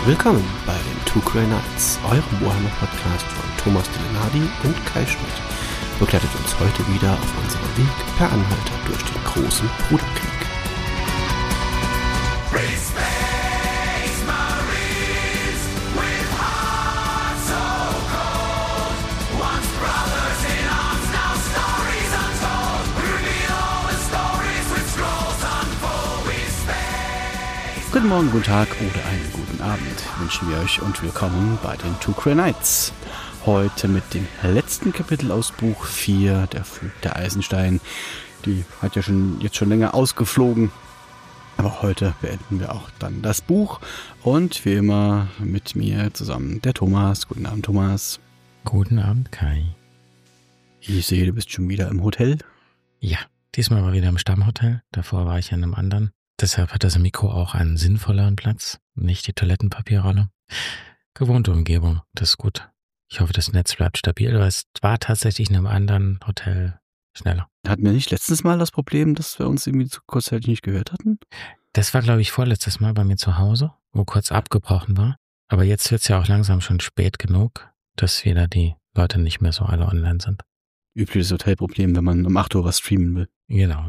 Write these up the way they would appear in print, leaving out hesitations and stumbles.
Willkommen bei den Two Grey Knights, eurem Warhammer-Podcast von Thomas Delenadi und Kai Schmidt. Begleitet uns heute wieder auf unserem Weg per Anhalter durch den großen Bruderkrieg. Guten Morgen, guten Tag oder einen guten Abend wünschen wir euch und willkommen bei den Two Grey Knights. Heute mit dem letzten Kapitel aus Buch 4, der Flug der Eisenstein. Die hat ja jetzt schon länger ausgeflogen, aber heute beenden wir auch dann das Buch. Und wie immer mit mir zusammen der Thomas. Guten Abend, Thomas. Guten Abend, Kai. Ich sehe, du bist schon wieder im Hotel. Ja, diesmal war wieder im Stammhotel. Davor war ich in einem anderen. Deshalb hat das Mikro auch einen sinnvolleren Platz, nicht die Toilettenpapierrolle. Gewohnte Umgebung, das ist gut. Ich hoffe, das Netz bleibt stabil, weil es war tatsächlich in einem anderen Hotel schneller. Hatten wir nicht letztes Mal das Problem, dass wir uns irgendwie kurzzeitig nicht gehört hatten? Das war, glaube ich, vorletztes Mal bei mir zu Hause, wo kurz abgebrochen war. Aber jetzt wird es ja auch langsam schon spät genug, dass wieder die Leute nicht mehr so alle online sind. Übliches Hotelproblem, wenn man um 8 Uhr was streamen will. Genau.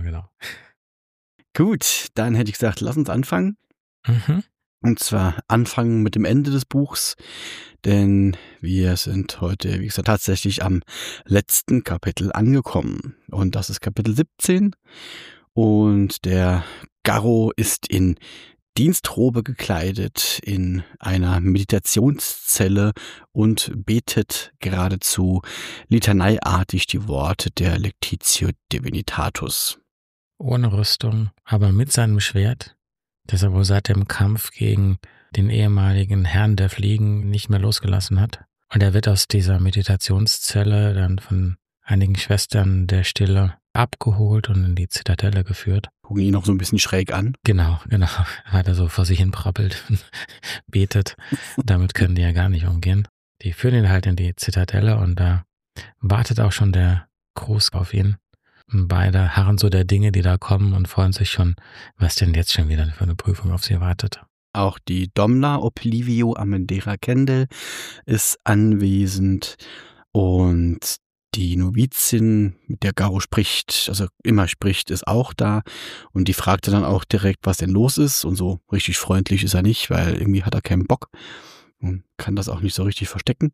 Gut, dann hätte ich gesagt, lass uns anfangen. Und zwar anfangen mit dem Ende des Buchs, denn wir sind heute, wie gesagt, tatsächlich am letzten Kapitel angekommen. Und das ist Kapitel 17 und der Garro ist in Dienstrobe gekleidet in einer Meditationszelle und betet geradezu litaneiartig die Worte der Lectitio Divinitatus. Ohne Rüstung, aber mit seinem Schwert, das er wohl seit dem Kampf gegen den ehemaligen Herrn der Fliegen nicht mehr losgelassen hat. Und er wird aus dieser Meditationszelle dann von einigen Schwestern der Stille abgeholt und in die Zitadelle geführt. Gucken ihn noch so ein bisschen schräg an. Genau, weil er so vor sich hin prabbelt und betet. Damit können die ja gar nicht umgehen. Die führen ihn halt in die Zitadelle und da wartet auch schon der Gruß auf ihn. Und beide harren so der Dinge, die da kommen und freuen sich schon, was denn jetzt schon wieder für eine Prüfung auf sie wartet. Auch die Domna Oplivio Amendera Kendall ist anwesend und die Novizin, mit der Garro spricht, also immer spricht, ist auch da und die fragte dann auch direkt, was denn los ist und so richtig freundlich ist er nicht, weil irgendwie hat er keinen Bock und kann das auch nicht so richtig verstecken.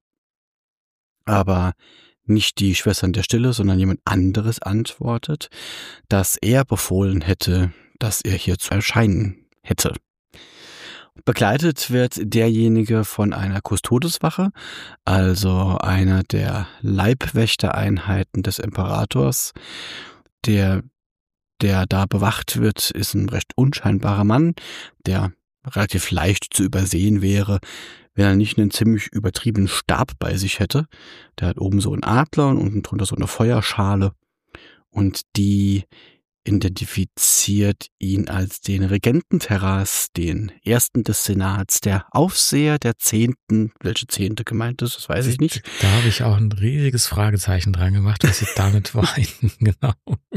Aber nicht die Schwestern der Stille, sondern jemand anderes antwortet, dass er befohlen hätte, dass er hier zu erscheinen hätte. Begleitet wird derjenige von einer Kustodeswache, also einer der Leibwächtereinheiten des Imperators. Der da bewacht wird, ist ein recht unscheinbarer Mann, der relativ leicht zu übersehen wäre, wenn er nicht einen ziemlich übertriebenen Stab bei sich hätte. Der hat oben so einen Adler und unten drunter so eine Feuerschale und die identifiziert ihn als den Regenten Terras, den Ersten des Senats, der Aufseher der 10., welche 10. gemeint ist, das weiß ich nicht. Da habe ich auch ein riesiges Fragezeichen dran gemacht, was sie damit meinen, genau.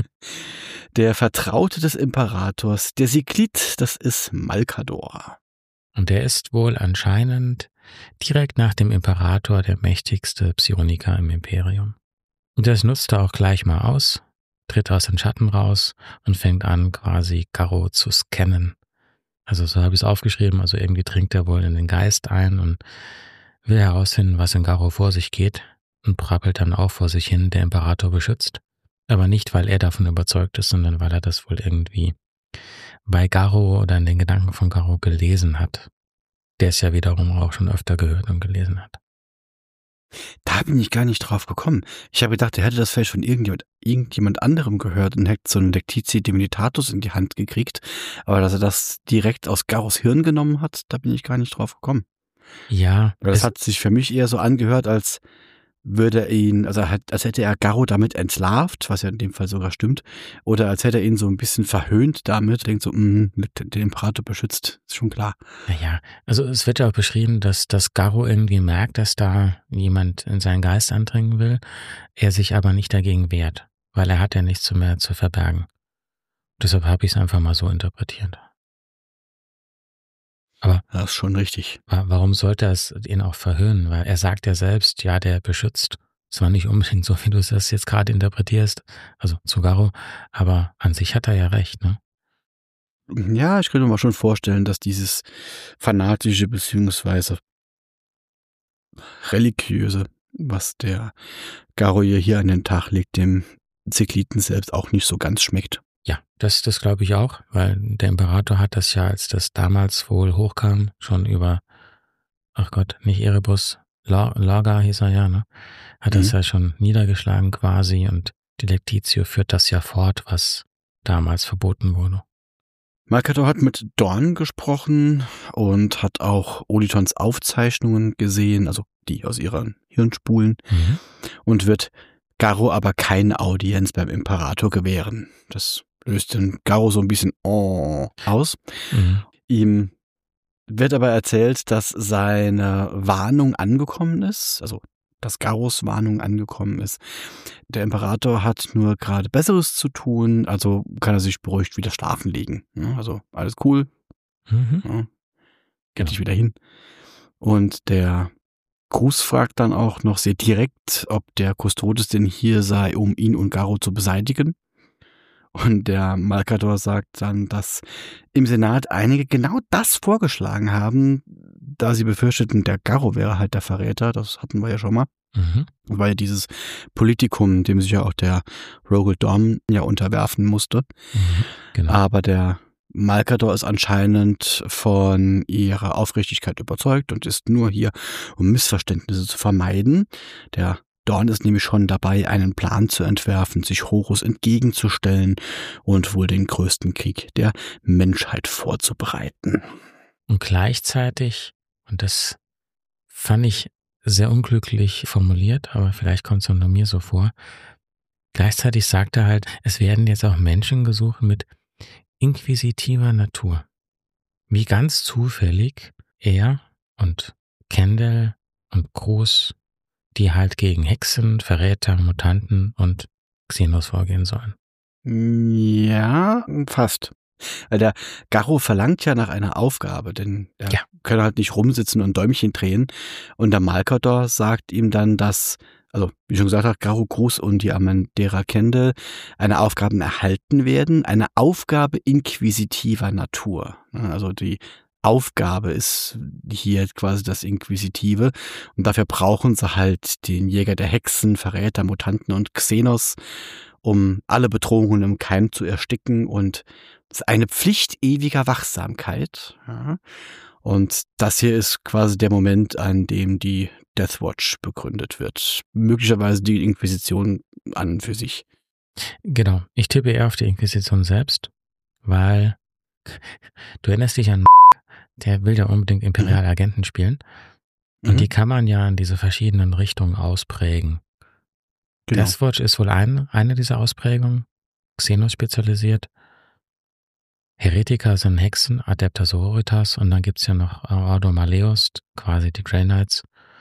Der Vertraute des Imperators, der Siglid, das ist Malkador. Und der ist wohl anscheinend direkt nach dem Imperator der mächtigste Psioniker im Imperium. Und das nutzt er auch gleich mal aus, tritt aus den Schatten raus und fängt an, quasi Garro zu scannen. Also so habe ich es aufgeschrieben, also irgendwie dringt er wohl in den Geist ein und will herausfinden, was in Garro vor sich geht und prappelt dann auch vor sich hin, der Imperator beschützt. Aber nicht, weil er davon überzeugt ist, sondern weil er das wohl irgendwie bei Garro oder in den Gedanken von Garro gelesen hat, der es ja wiederum auch schon öfter gehört und gelesen hat. Da bin ich gar nicht drauf gekommen. Ich habe gedacht, er hätte das vielleicht von irgendjemand anderem gehört und hätte so einen Lectitio Divinitatus in die Hand gekriegt, aber dass er das direkt aus Garros Hirn genommen hat, da bin ich gar nicht drauf gekommen. Ja. Weil das hat sich für mich eher so angehört, als würde er ihn, also als hätte er Garro damit entlarvt, was ja in dem Fall sogar stimmt, oder als hätte er ihn so ein bisschen verhöhnt damit, denkt so, den Imperator beschützt, ist schon klar. Naja, also es wird ja auch beschrieben, dass Garro irgendwie merkt, dass da jemand in seinen Geist eindringen will, er sich aber nicht dagegen wehrt, weil er hat ja nichts mehr zu verbergen. Deshalb habe ich es einfach mal so interpretiert. Aber das ist schon richtig. warum sollte es ihn auch verhöhnen? Weil er sagt ja selbst, ja, der beschützt. Zwar nicht unbedingt so, wie du das jetzt gerade interpretierst, also Tsugaru, aber an sich hat er ja recht, ne? Ja, ich könnte mir schon vorstellen, dass dieses fanatische bzw. religiöse, was der Garo hier an den Tag legt, dem Zykliden selbst auch nicht so ganz schmeckt. Ja, das glaube ich auch, weil der Imperator hat das ja, als das damals wohl hochkam, schon über, ach Gott, nicht Erebus, Lorga hieß er ja, ne? Hat das ja schon niedergeschlagen quasi und die Lectitio führt das ja fort, was damals verboten wurde. Malkador hat mit Dorn gesprochen und hat auch Olitons Aufzeichnungen gesehen, also die aus ihren Hirnspulen, und wird Garo aber keine Audienz beim Imperator gewähren. Das löst den Garo so ein bisschen aus. Ihm wird aber erzählt, dass seine Warnung angekommen ist, also dass Garos Warnung angekommen ist. Der Imperator hat nur gerade Besseres zu tun, also kann er sich beruhigt wieder schlafen legen. Ja, also alles cool. Ja, geht nicht wieder hin. Und der Cruz fragt dann auch noch sehr direkt, ob der Custodes denn hier sei, um ihn und Garo zu beseitigen. Und der Malkador sagt dann, dass im Senat einige genau das vorgeschlagen haben, da sie befürchteten, der Garo wäre halt der Verräter. Das hatten wir ja schon mal. Das war ja dieses Politikum, dem sich ja auch der Rogel Dorn ja unterwerfen musste. Genau. Aber der Malkador ist anscheinend von ihrer Aufrichtigkeit überzeugt und ist nur hier, um Missverständnisse zu vermeiden. Der Dorn ist nämlich schon dabei, einen Plan zu entwerfen, sich Horus entgegenzustellen und wohl den größten Krieg der Menschheit vorzubereiten. Und gleichzeitig, und das fand ich sehr unglücklich formuliert, aber vielleicht kommt es auch nur mir so vor, gleichzeitig sagt er halt, es werden jetzt auch Menschen gesucht mit inquisitiver Natur. Wie ganz zufällig er und Kendall und Cruz, die halt gegen Hexen, Verräter, Mutanten und Xenos vorgehen sollen. Ja, fast. Weil der Garo verlangt ja nach einer Aufgabe, denn er kann halt nicht rumsitzen und Däumchen drehen. Und der Malkador sagt ihm dann, dass, also wie schon gesagt hat, Garo, Cruz und die Amandera Kendall eine Aufgabe erhalten werden. Eine Aufgabe inquisitiver Natur. Also die Aufgabe ist hier quasi das Inquisitive. Und dafür brauchen sie halt den Jäger der Hexen, Verräter, Mutanten und Xenos, um alle Bedrohungen im Keim zu ersticken. Und das ist eine Pflicht ewiger Wachsamkeit. Ja. Und das hier ist quasi der Moment, an dem die Deathwatch begründet wird. Möglicherweise die Inquisition an und für sich. Genau. Ich tippe eher auf die Inquisition selbst, weil du erinnerst dich an der will ja unbedingt imperiale Agenten spielen. Und die kann man ja in diese verschiedenen Richtungen ausprägen. Genau. Deathwatch ist wohl eine dieser Ausprägungen, Xenos spezialisiert. Heretiker sind Hexen, Adepta Sororitas und dann gibt's ja noch Ordo Maleus, quasi die Grey Knights.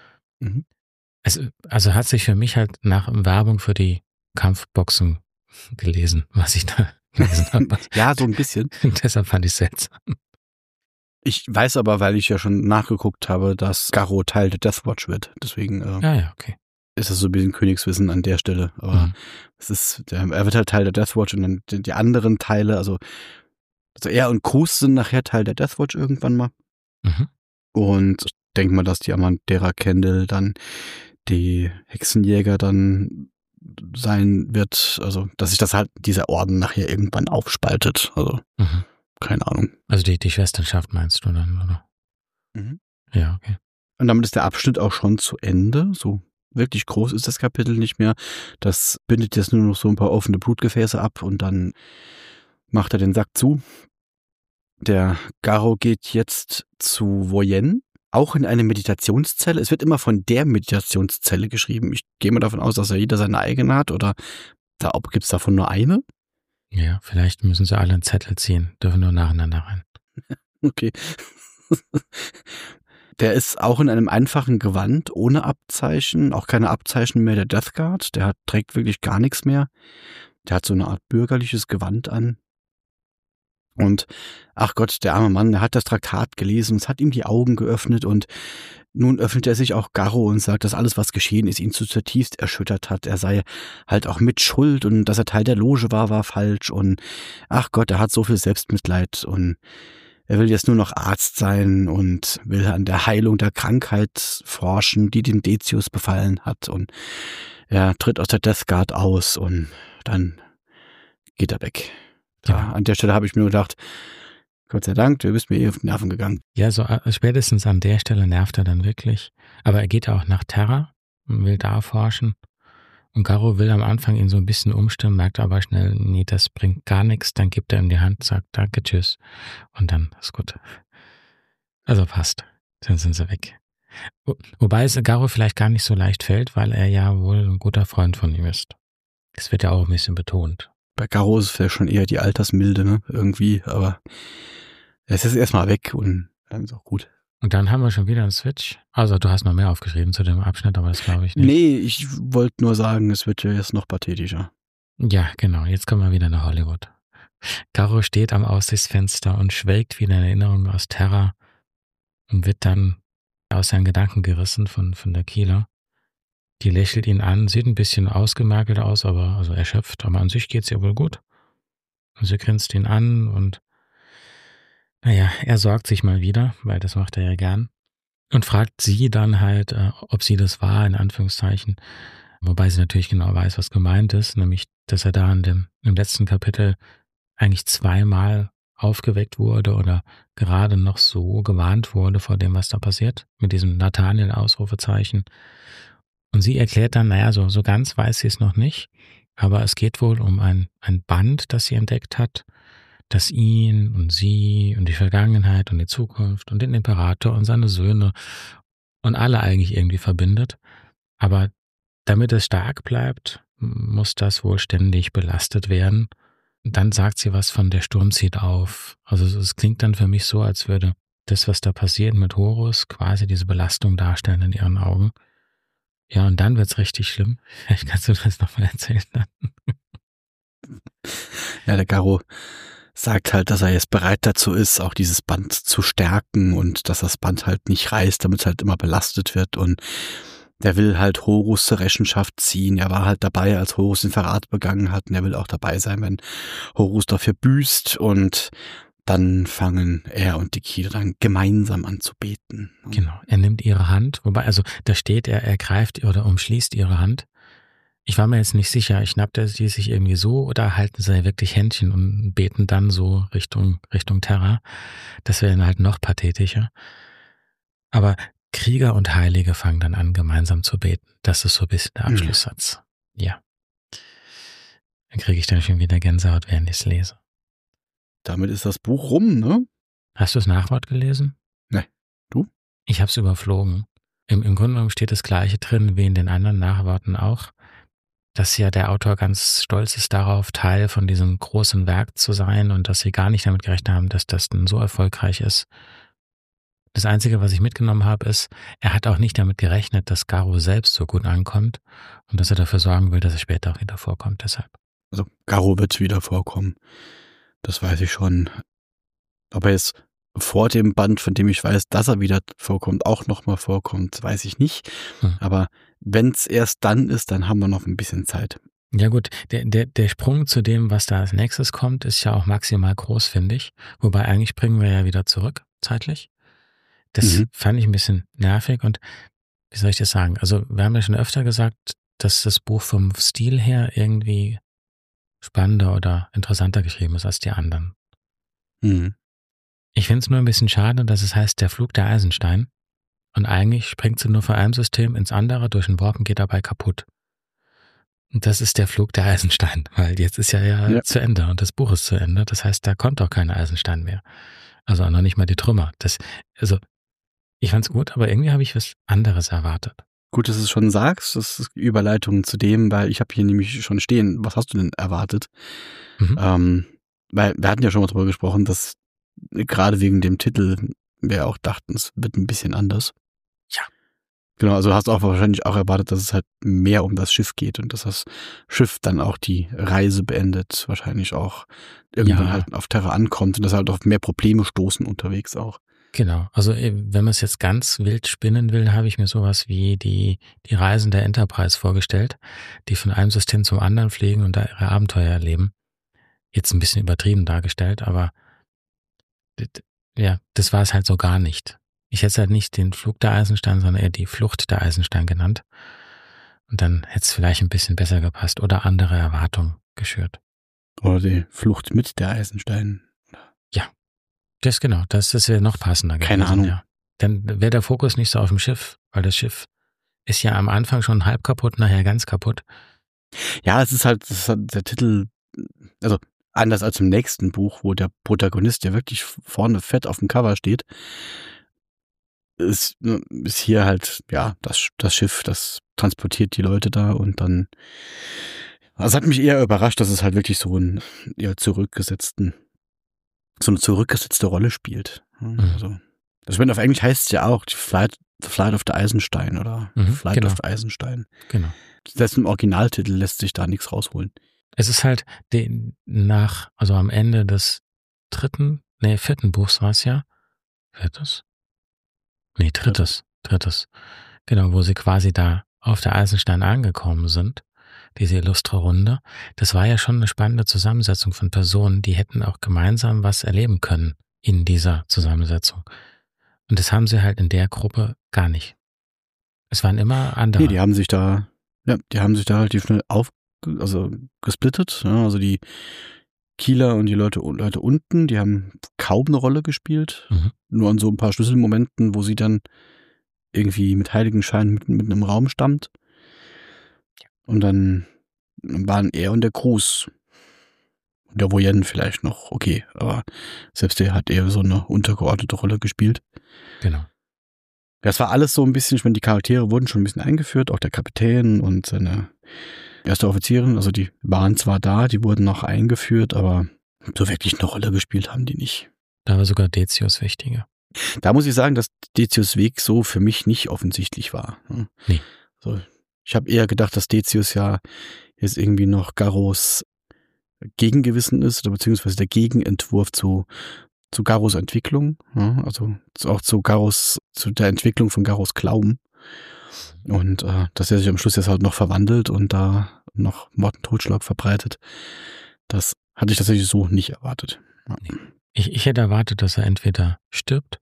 Also hat sich für mich halt nach Werbung für die Kampfboxen gelesen, was ich da gelesen habe. Ja, so ein bisschen. Deshalb fand ich es seltsam. Ich weiß aber, weil ich ja schon nachgeguckt habe, dass Garo Teil der Deathwatch wird. Deswegen okay. Ist das so ein bisschen Königswissen an der Stelle. Aber es ist, er wird halt Teil der Deathwatch und dann die anderen Teile, also er und Cruz sind nachher Teil der Deathwatch irgendwann mal. Und ich denke mal, dass die Amandera Kendall dann die Hexenjäger dann sein wird, also dass sich das halt dieser Orden nachher irgendwann aufspaltet. Also keine Ahnung. Also die Schwesternschaft meinst du dann, oder? Ja, okay. Und damit ist der Abschnitt auch schon zu Ende. So wirklich groß ist das Kapitel nicht mehr. Das bindet jetzt nur noch so ein paar offene Blutgefäße ab und dann macht er den Sack zu. Der Garo geht jetzt zu Voyen, auch in eine Meditationszelle. Es wird immer von der Meditationszelle geschrieben. Ich gehe mal davon aus, dass jeder seine eigene hat oder gibt es davon nur eine? Ja, vielleicht müssen sie alle einen Zettel ziehen, dürfen nur nacheinander rein. Okay. Der ist auch in einem einfachen Gewand, ohne Abzeichen, auch keine Abzeichen mehr der Death Guard. Der trägt wirklich gar nichts mehr. Der hat so eine Art bürgerliches Gewand an. Und ach Gott, der arme Mann, der hat das Traktat gelesen, es hat ihm die Augen geöffnet und nun öffnet er sich auch Garro und sagt, dass alles, was geschehen ist, ihn zutiefst erschüttert hat. Er sei halt auch mit Schuld und dass er Teil der Loge war falsch und ach Gott, er hat so viel Selbstmitleid und er will jetzt nur noch Arzt sein und will an der Heilung der Krankheit forschen, die den Decius befallen hat und er tritt aus der Death Guard aus und dann geht er weg. Ja, an der Stelle habe ich mir nur gedacht, Gott sei Dank, du bist mir auf die Nerven gegangen. Ja, so spätestens an der Stelle nervt er dann wirklich. Aber er geht auch nach Terra und will da forschen. Und Garro will am Anfang ihn so ein bisschen umstimmen, merkt aber schnell, nee, das bringt gar nichts. Dann gibt er ihm die Hand, sagt danke, tschüss. Und dann ist gut. Also passt. Dann sind sie weg. Wobei es Garro vielleicht gar nicht so leicht fällt, weil er ja wohl ein guter Freund von ihm ist. Das wird ja auch ein bisschen betont. Bei Garro ist es vielleicht schon eher die Altersmilde, ne, irgendwie, aber es ist erstmal weg und dann ist auch gut. Und dann haben wir schon wieder einen Switch. Also du hast noch mehr aufgeschrieben zu dem Abschnitt, aber das glaube ich nicht. Nee, ich wollte nur sagen, es wird ja jetzt noch pathetischer. Ja, genau, jetzt kommen wir wieder nach Hollywood. Garro steht am Aussichtsfenster und schwelgt wieder in Erinnerungen aus Terra und wird dann aus seinen Gedanken gerissen von der Keeler. Die lächelt ihn an, sieht ein bisschen ausgemergelt aus, aber also erschöpft, aber an sich geht's ihr wohl gut. Und sie grinst ihn an und naja, er sorgt sich mal wieder, weil das macht er ja gern. Und fragt sie dann halt, ob sie das war, in Anführungszeichen. Wobei sie natürlich genau weiß, was gemeint ist, nämlich, dass er da im letzten Kapitel eigentlich zweimal aufgeweckt wurde oder gerade noch so gewarnt wurde vor dem, was da passiert, mit diesem Nathaniel-Ausrufezeichen. Und sie erklärt dann, naja, so ganz weiß sie es noch nicht, aber es geht wohl um ein Band, das sie entdeckt hat, das ihn und sie und die Vergangenheit und die Zukunft und den Imperator und seine Söhne und alle eigentlich irgendwie verbindet. Aber damit es stark bleibt, muss das wohl ständig belastet werden. Und dann sagt sie was von der Sturm zieht auf. Also es klingt dann für mich so, als würde das, was da passiert mit Horus, quasi diese Belastung darstellen in ihren Augen. Ja, und dann wird's richtig schlimm. Vielleicht kannst du das nochmal erzählen dann. Ja, der Garro sagt halt, dass er jetzt bereit dazu ist, auch dieses Band zu stärken und dass das Band halt nicht reißt, damit es halt immer belastet wird und der will halt Horus zur Rechenschaft ziehen. Er war halt dabei, als Horus den Verrat begangen hat und er will auch dabei sein, wenn Horus dafür büßt und dann fangen er und die Keeler dann gemeinsam an zu beten. Genau, er nimmt ihre Hand, wobei, also da steht, er greift oder umschließt ihre Hand. Ich war mir jetzt nicht sicher, schnappt er die sich irgendwie so oder halten sie wirklich Händchen und beten dann so Richtung Terra. Das wäre dann halt noch pathetischer. Aber Krieger und Heilige fangen dann an, gemeinsam zu beten. Das ist so ein bisschen der Abschlusssatz. Ja. Dann kriege ich dann schon wieder Gänsehaut, während ich es lese. Damit ist das Buch rum, ne? Hast du das Nachwort gelesen? Nee. Du? Ich habe es überflogen. Im Grunde genommen steht das Gleiche drin wie in den anderen Nachworten auch, dass ja der Autor ganz stolz ist darauf, Teil von diesem großen Werk zu sein und dass sie gar nicht damit gerechnet haben, dass das dann so erfolgreich ist. Das Einzige, was ich mitgenommen habe, ist, er hat auch nicht damit gerechnet, dass Garro selbst so gut ankommt und dass er dafür sorgen will, dass er später auch wieder vorkommt, deshalb. Also Garro wird wieder vorkommen. Das weiß ich schon. Ob er jetzt vor dem Band, von dem ich weiß, dass er wieder vorkommt, auch nochmal vorkommt, weiß ich nicht. Aber wenn es erst dann ist, dann haben wir noch ein bisschen Zeit. Ja gut, der Sprung zu dem, was da als nächstes kommt, ist ja auch maximal groß, finde ich. Wobei eigentlich springen wir ja wieder zurück, zeitlich. Das fand ich ein bisschen nervig und wie soll ich das sagen? Also wir haben ja schon öfter gesagt, dass das Buch vom Stil her irgendwie spannender oder interessanter geschrieben ist als die anderen. Ich finde es nur ein bisschen schade, dass es heißt, der Flug der Eisenstein und eigentlich springt sie nur von einem System ins andere durch ein Warp und geht dabei kaputt. Und das ist der Flug der Eisenstein, weil jetzt ist ja zu Ende und das Buch ist zu Ende. Das heißt, da kommt auch kein Eisenstein mehr. Also auch noch nicht mal die Trümmer. Ich fand's gut, aber irgendwie habe ich was anderes erwartet. Gut, dass du es schon sagst, das ist Überleitung zu dem, weil ich habe hier nämlich schon stehen, was hast du denn erwartet? Weil wir hatten ja schon mal drüber gesprochen, dass gerade wegen dem Titel wir auch dachten, es wird ein bisschen anders. Ja. Genau, also hast du auch wahrscheinlich auch erwartet, dass es halt mehr um das Schiff geht und dass das Schiff dann auch die Reise beendet, wahrscheinlich auch irgendwann Ja, halt auf Terra ankommt und dass halt auf mehr Probleme stoßen unterwegs auch. genau. Also wenn man es jetzt ganz wild spinnen will, habe ich mir sowas wie die Reisen der Enterprise vorgestellt, die von einem System zum anderen fliegen und da ihre Abenteuer erleben. Jetzt ein bisschen übertrieben dargestellt, aber ja, das war es halt so gar nicht. Ich hätte es halt nicht den Flug der Eisenstein, sondern eher die Flucht der Eisenstein genannt. Und dann hätte es vielleicht ein bisschen besser gepasst oder andere Erwartungen geschürt. Oder die Flucht mit der Eisenstein. Ja, das wäre noch passender gewesen. Keine Ahnung. Ja. Dann wäre der Fokus nicht so auf dem Schiff, weil das Schiff ist ja am Anfang schon halb kaputt, nachher ganz kaputt. Ja, es ist halt der Titel, also anders als im nächsten Buch, wo der Protagonist ja wirklich vorne fett auf dem Cover steht, ist hier halt, ja, das Schiff, das transportiert die Leute da und dann, also hat mich eher überrascht, dass es halt wirklich so eine zurückgesetzte Rolle spielt. Also, ich meine, auf Englisch heißt es ja auch the Flight of the Eisenstein oder Flight of the Eisenstein. Genau. Selbst im Originaltitel lässt sich da nichts rausholen. Es ist halt also am Ende des vierten Buchs war es ja. Viertes? Nee, drittes. Genau, wo sie quasi da auf der Eisenstein angekommen sind, diese illustre Runde. Das war ja schon eine spannende Zusammensetzung von Personen, die hätten auch gemeinsam was erleben können in dieser Zusammensetzung. Und das haben sie halt in der Gruppe gar nicht. Es waren immer andere. Nee, die haben sich da relativ schnell gesplittet. Ja, also die Kieler und die Leute unten, die haben kaum eine Rolle gespielt. Nur an so ein paar Schlüsselmomenten, wo sie dann irgendwie mit Heiligenschein mitten im Raum stand. Und dann waren er und der Cruz. Und der Voyen vielleicht noch, okay, aber selbst der hat eher so eine untergeordnete Rolle gespielt. Genau. Das war alles so ein bisschen, ich meine, die Charaktere wurden schon ein bisschen eingeführt, auch der Kapitän und seine erste Offizierin, also die waren zwar da, die wurden noch eingeführt, aber so wirklich eine Rolle gespielt haben die nicht. Da war sogar Decius wichtiger. Da muss ich sagen, dass Decius' Weg so für mich nicht offensichtlich war. Nee. So, ich habe eher gedacht, dass Decius ja jetzt irgendwie noch Garros Gegengewissen ist, oder beziehungsweise der Gegenentwurf zu Garros Entwicklung, ja, also auch zu der Entwicklung von Garros Glauben. Und dass er sich am Schluss jetzt halt noch verwandelt und da noch Mord und Totschlag verbreitet, das hatte ich tatsächlich so nicht erwartet. Ja. Nee. Ich hätte erwartet, dass er entweder stirbt,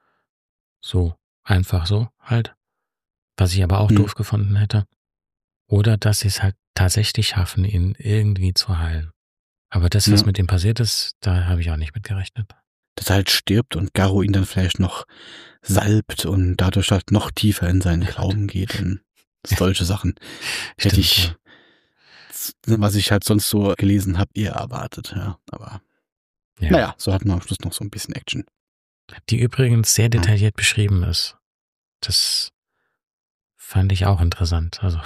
so einfach so halt, was ich aber auch doof gefunden hätte, oder dass sie es halt tatsächlich schaffen, ihn irgendwie zu heilen. Aber das, was mit ihm passiert ist, da habe ich auch nicht mit gerechnet. Dass er halt stirbt und Garo ihn dann vielleicht noch salbt und dadurch halt noch tiefer in seinen Glauben geht und solche Sachen hätte ich, was ich halt sonst so gelesen habe, eher erwartet. Ja, aber naja, so hatten wir am Schluss noch so ein bisschen Action. Die übrigens sehr detailliert beschrieben ist. Das fand ich auch interessant. Also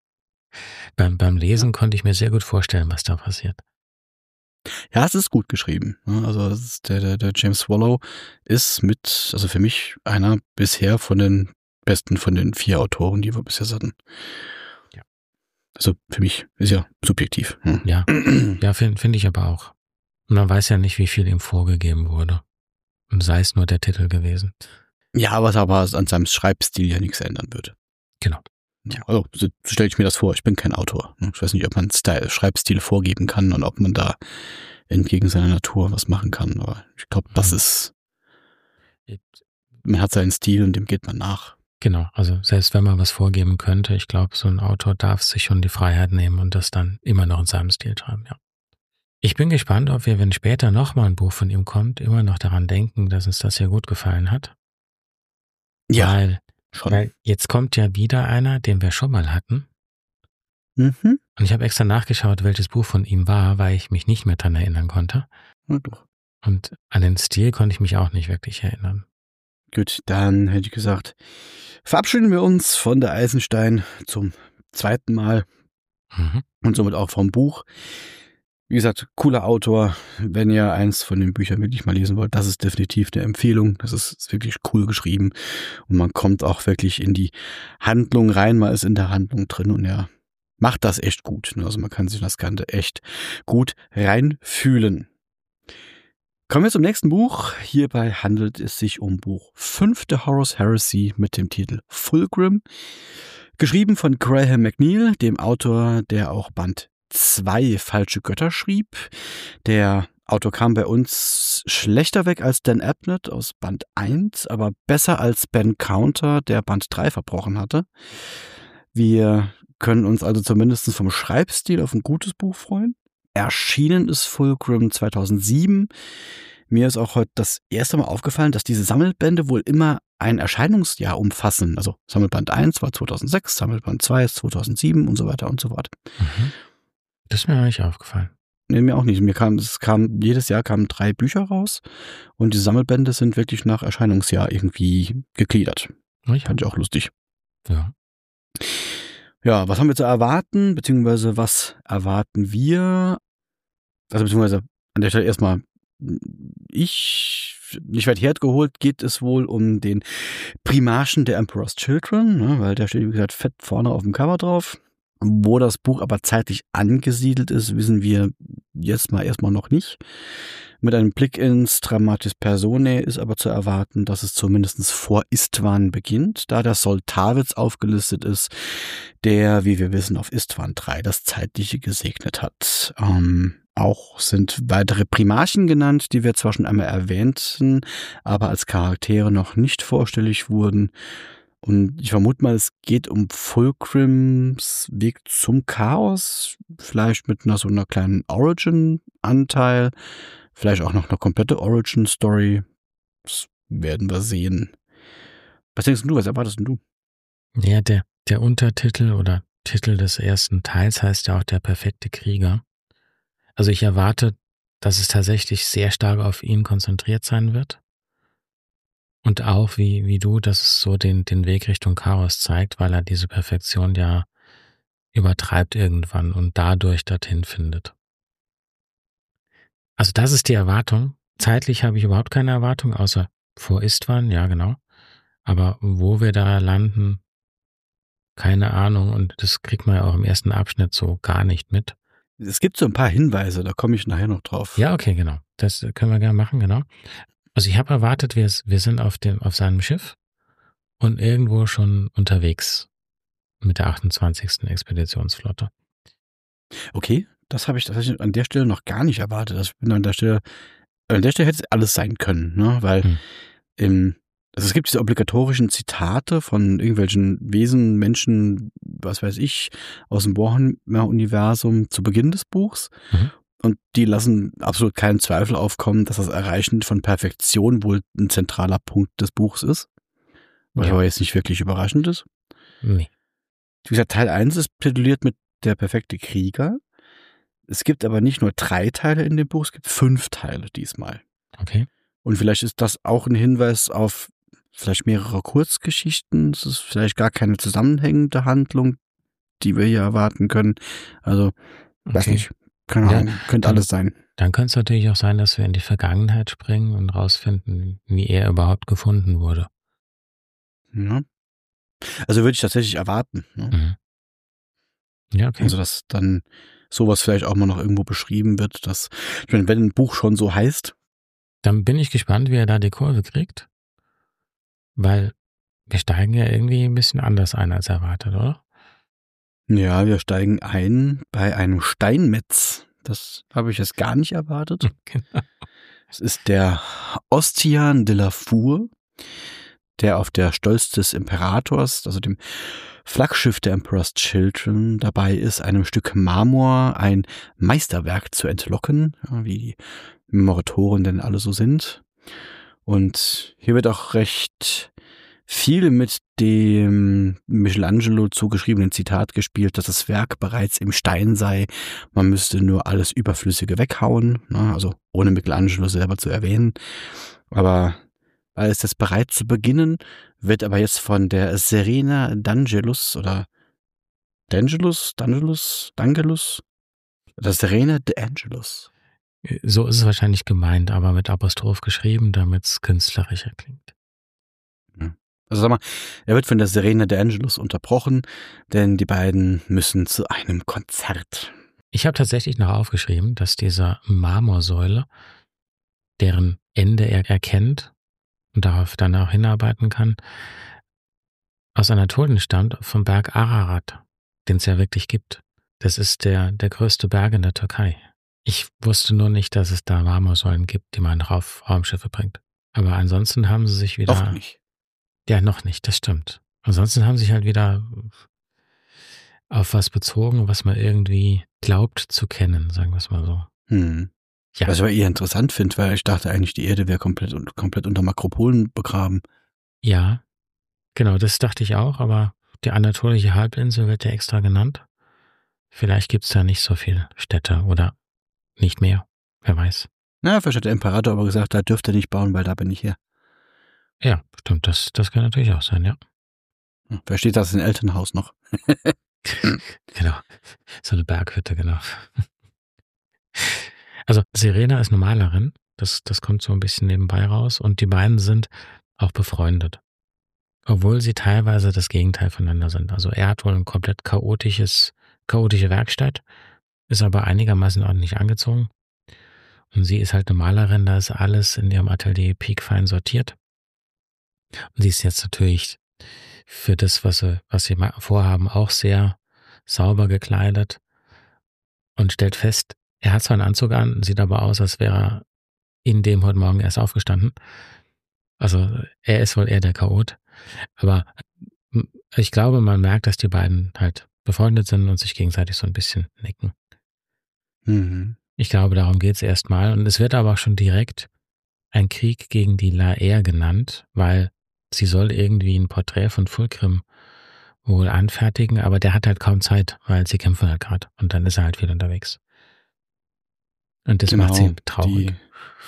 beim Lesen konnte ich mir sehr gut vorstellen, was da passiert. Ja, es ist gut geschrieben. Also das ist der James Swallow ist also für mich einer bisher von den besten von den 4 Autoren, die wir bisher hatten. Ja. Also für mich ist ja subjektiv. Ja, finde ich aber auch. Und man weiß ja nicht, wie viel ihm vorgegeben wurde. Und sei es nur der Titel gewesen. Ja, was aber an seinem Schreibstil ja nichts ändern wird. Genau. Ja. Also so stelle ich mir das vor. Ich bin kein Autor. Ich weiß nicht, ob man Schreibstil vorgeben kann und ob man da entgegen seiner Natur was machen kann. Aber ich glaube, das ist, man hat seinen Stil und dem geht man nach. Genau, also selbst wenn man was vorgeben könnte, ich glaube, so ein Autor darf sich schon die Freiheit nehmen und das dann immer noch in seinem Stil schreiben, ja. Ich bin gespannt, ob wir, wenn später nochmal ein Buch von ihm kommt, immer noch daran denken, dass uns das sehr gut gefallen hat. Ja, weil jetzt kommt ja wieder einer, den wir schon mal hatten. Und ich habe extra nachgeschaut, welches Buch von ihm war, weil ich mich nicht mehr dran erinnern konnte. Ja, doch. Und an den Stil konnte ich mich auch nicht wirklich erinnern. Gut, dann hätte ich gesagt, verabschieden wir uns von der Eisenstein zum 2. Mal und somit auch vom Buch. Wie gesagt, cooler Autor. Wenn ihr eins von den Büchern wirklich mal lesen wollt, das ist definitiv eine Empfehlung. Das ist wirklich cool geschrieben und man kommt auch wirklich in die Handlung rein. Man ist in der Handlung drin und er macht das echt gut. Also man kann sich das Ganze echt gut reinfühlen. Kommen wir zum nächsten Buch. Hierbei handelt es sich um Buch 5 der Horus Heresy mit dem Titel Fulgrim. Geschrieben von Graham McNeill, dem Autor, der auch Band 2 Falsche Götter schrieb. Der Autor kam bei uns schlechter weg als Dan Abnett aus Band 1, aber besser als Ben Counter, der Band 3 verbrochen hatte. Wir können uns also zumindest vom Schreibstil auf ein gutes Buch freuen. Erschienen ist Fulgrim 2007. Mir ist auch heute das erste Mal aufgefallen, dass diese Sammelbände wohl immer ein Erscheinungsjahr umfassen. Also Sammelband 1 war 2006, Sammelband 2 ist 2007 und so weiter und so fort. Mhm. Das ist mir noch nicht aufgefallen. Nee, mir auch nicht. Jedes Jahr kamen 3 Bücher raus und die Sammelbände sind wirklich nach Erscheinungsjahr irgendwie gegliedert. Ja. Fand ich auch lustig. Ja. Ja, was haben wir zu erwarten, beziehungsweise was erwarten wir? Also beziehungsweise an der Stelle erstmal, nicht weit hergeholt, geht es wohl um den Primarchen der Emperor's Children, ne, weil der steht, wie gesagt, fett vorne auf dem Cover drauf. Wo das Buch aber zeitlich angesiedelt ist, wissen wir jetzt mal erstmal noch nicht. Mit einem Blick ins Dramatis Personae ist aber zu erwarten, dass es zumindest vor Istvan beginnt, da der Soltavitz aufgelistet ist, der, wie wir wissen, auf Istvan 3 das Zeitliche gesegnet hat. Auch sind weitere Primarchen genannt, die wir zwar schon einmal erwähnten, aber als Charaktere noch nicht vorstellig wurden. Und ich vermute mal, es geht um Fulgrims Weg zum Chaos, vielleicht mit so einer kleinen Origin-Anteil, vielleicht auch noch eine komplette Origin-Story. Das werden wir sehen. Was denkst du, was erwartest du? Ja, der Untertitel oder Titel des ersten Teils heißt ja auch der perfekte Krieger. Also ich erwarte, dass es tatsächlich sehr stark auf ihn konzentriert sein wird. Und auch wie du, dass es so den Weg Richtung Chaos zeigt, weil er diese Perfektion ja übertreibt irgendwann und dadurch dorthin findet. Also das ist die Erwartung. Zeitlich habe ich überhaupt keine Erwartung, außer vor Istvan, ja genau. Aber wo wir da landen, keine Ahnung. Und das kriegt man ja auch im ersten Abschnitt so gar nicht mit. Es gibt so ein paar Hinweise, da komme ich nachher noch drauf. Ja, okay, genau. Das können wir gerne machen, genau. Also ich habe erwartet, wir sind auf seinem Schiff und irgendwo schon unterwegs mit der 28. Expeditionsflotte. Okay, das habe ich tatsächlich an der Stelle noch gar nicht erwartet. Ich bin an der Stelle hätte es alles sein können, ne? Weil also es gibt diese obligatorischen Zitate von irgendwelchen Wesen, Menschen, was weiß ich, aus dem Warhammer-Universum zu Beginn des Buchs. Mhm. Und die lassen absolut keinen Zweifel aufkommen, dass das Erreichen von Perfektion wohl ein zentraler Punkt des Buchs ist. Was aber jetzt nicht wirklich überraschend ist. Nee. Wie gesagt, Teil 1 ist tituliert mit Der perfekte Krieger. Es gibt aber nicht nur 3 Teile in dem Buch, es gibt 5 Teile diesmal. Okay. Und vielleicht ist das auch ein Hinweis auf vielleicht mehrere Kurzgeschichten. Es ist vielleicht gar keine zusammenhängende Handlung, die wir hier erwarten können. Also, weiß nicht. Keine Ahnung, könnte alles sein. Dann könnte es natürlich auch sein, dass wir in die Vergangenheit springen und rausfinden, wie er überhaupt gefunden wurde. Ja. Also würde ich tatsächlich erwarten. Ne? Mhm. Ja, okay. Also, dass dann sowas vielleicht auch mal noch irgendwo beschrieben wird, dass, ich meine, wenn ein Buch schon so heißt. Dann bin ich gespannt, wie er da die Kurve kriegt. Weil wir steigen ja irgendwie ein bisschen anders ein als erwartet, oder? Ja, wir steigen ein bei einem Steinmetz. Das habe ich jetzt gar nicht erwartet. Genau. Es ist der Ostian de la Four, der auf der Stolz des Imperators, also dem Flaggschiff der Emperor's Children, dabei ist, einem Stück Marmor ein Meisterwerk zu entlocken, wie die Memoratoren denn alle so sind. Und hier wird auch recht viel mit dem Michelangelo zugeschriebenen Zitat gespielt, dass das Werk bereits im Stein sei. Man müsste nur alles Überflüssige weghauen, ne? Also ohne Michelangelo selber zu erwähnen. Aber weil es jetzt bereit zu beginnen, wird aber jetzt von der Serena D'Angelus oder D'Angelus, Das Serena de Angelus. So ist es wahrscheinlich gemeint, aber mit Apostroph geschrieben, damit es künstlerischer klingt. Also sag mal, er wird von der Serena de Angelus unterbrochen, denn die beiden müssen zu einem Konzert. Ich habe tatsächlich noch aufgeschrieben, dass diese Marmorsäule, deren Ende er erkennt und darauf dann auch hinarbeiten kann, aus Anatolien stammt, vom Berg Ararat, den es ja wirklich gibt. Das ist der größte Berg in der Türkei. Ich wusste nur nicht, dass es da Marmorsäulen gibt, die man auf Raumschiffe bringt. Aber ansonsten haben sie sich wieder... Noch nicht. Ja, noch nicht, das stimmt. Ansonsten haben sie sich halt wieder auf was bezogen, was man irgendwie glaubt zu kennen, sagen wir es mal so. Ja. Was ich aber eher interessant finde, weil ich dachte eigentlich, die Erde wäre komplett unter Makropolen begraben. Ja, genau, das dachte ich auch, aber die anatolische Halbinsel wird ja extra genannt. Vielleicht gibt es da nicht so viele Städte oder nicht mehr, wer weiß. Na, vielleicht hat der Imperator aber gesagt, da dürft ihr nicht bauen, weil da bin ich her. Ja, stimmt, das kann natürlich auch sein, ja. Vielleicht steht das in Elternhaus noch. Genau, so eine Berghütte, genau. Also Serena ist eine Malerin, das kommt so ein bisschen nebenbei raus und die beiden sind auch befreundet. Obwohl sie teilweise das Gegenteil voneinander sind. Also er hat wohl ein komplett chaotische Werkstatt, ist aber einigermaßen ordentlich angezogen. Und sie ist halt eine Malerin, da ist alles in ihrem Atelier piekfein sortiert. Und sie ist jetzt natürlich für das, was sie vorhaben, auch sehr sauber gekleidet und stellt fest, er hat zwar einen Anzug an, sieht aber aus, als wäre er in dem heute Morgen erst aufgestanden. Also er ist wohl eher der Chaot. Aber ich glaube, man merkt, dass die beiden halt befreundet sind und sich gegenseitig so ein bisschen necken. Ich glaube, darum geht es erstmal. Und es wird aber auch schon direkt ein Krieg gegen die Laer genannt, weil sie soll irgendwie ein Porträt von Fulcrum wohl anfertigen, aber der hat halt kaum Zeit, weil sie kämpfen halt gerade und dann ist er halt viel unterwegs. Und das macht sie traurig.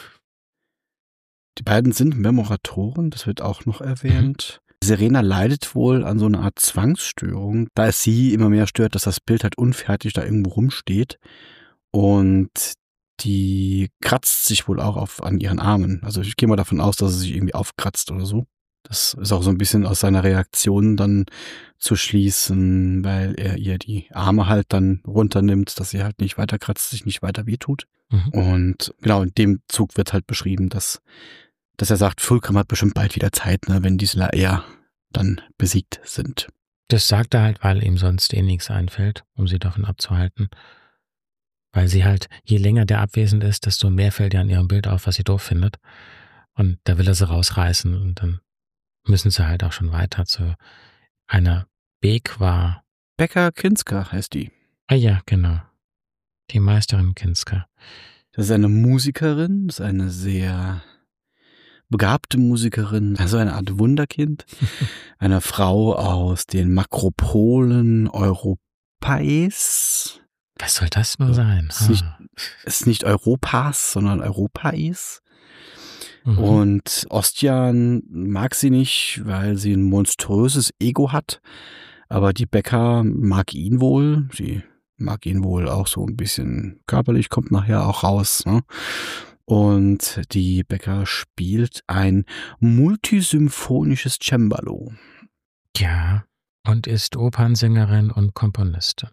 Die beiden sind Memoratoren, das wird auch noch erwähnt. Serena leidet wohl an so einer Art Zwangsstörung, da es sie immer mehr stört, dass das Bild halt unfertig da irgendwo rumsteht. Und die kratzt sich wohl auch an ihren Armen. Also ich gehe mal davon aus, dass sie sich irgendwie aufkratzt oder so. Das ist auch so ein bisschen aus seiner Reaktion dann zu schließen, weil er ihr die Arme halt dann runternimmt, dass sie halt nicht weiter kratzt, sich nicht weiter wehtut. Und genau, in dem Zug wird halt beschrieben, dass er sagt, Fulcrum hat bestimmt bald wieder Zeit, ne, wenn diese Laer dann besiegt sind. Das sagt er halt, weil ihm sonst nichts einfällt, um sie davon abzuhalten. Weil sie halt, je länger der abwesend ist, desto mehr fällt ihr an ihrem Bild auf, was sie doof findet. Und da will er sie rausreißen und dann müssen sie halt auch schon weiter zu einer Bekwa. Becca Kinska heißt die. Ah ja, genau. Die Meisterin Kinska. Das ist eine Musikerin, das ist eine sehr begabte Musikerin, also eine Art Wunderkind. Eine Frau aus den Makropolen Europais. Was soll das nur sein? Ist nicht Europas, sondern Europais. Und Ostian mag sie nicht, weil sie ein monströses Ego hat. Aber die Becca mag ihn wohl. Sie mag ihn wohl auch so ein bisschen körperlich, kommt nachher auch raus. Ne? Und die Becca spielt ein multisymphonisches Cembalo. Ja, und ist Opernsängerin und Komponistin.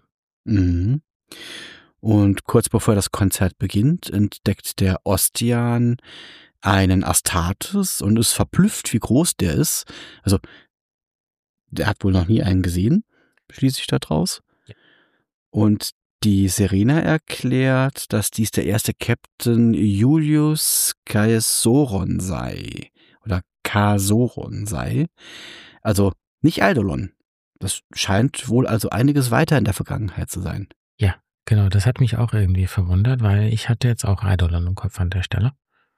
Und kurz bevor das Konzert beginnt, entdeckt der Ostian einen Astartes und ist verblüfft, wie groß der ist. Also, der hat wohl noch nie einen gesehen, schließe ich da draus. Ja. Und die Serena erklärt, dass dies der erste Captain Julius Caesoron sei. Oder Caesoron sei. Also nicht Eidolon. Das scheint wohl also einiges weiter in der Vergangenheit zu sein. Ja, genau. Das hat mich auch irgendwie verwundert, weil ich hatte jetzt auch Eidolon im Kopf an der Stelle.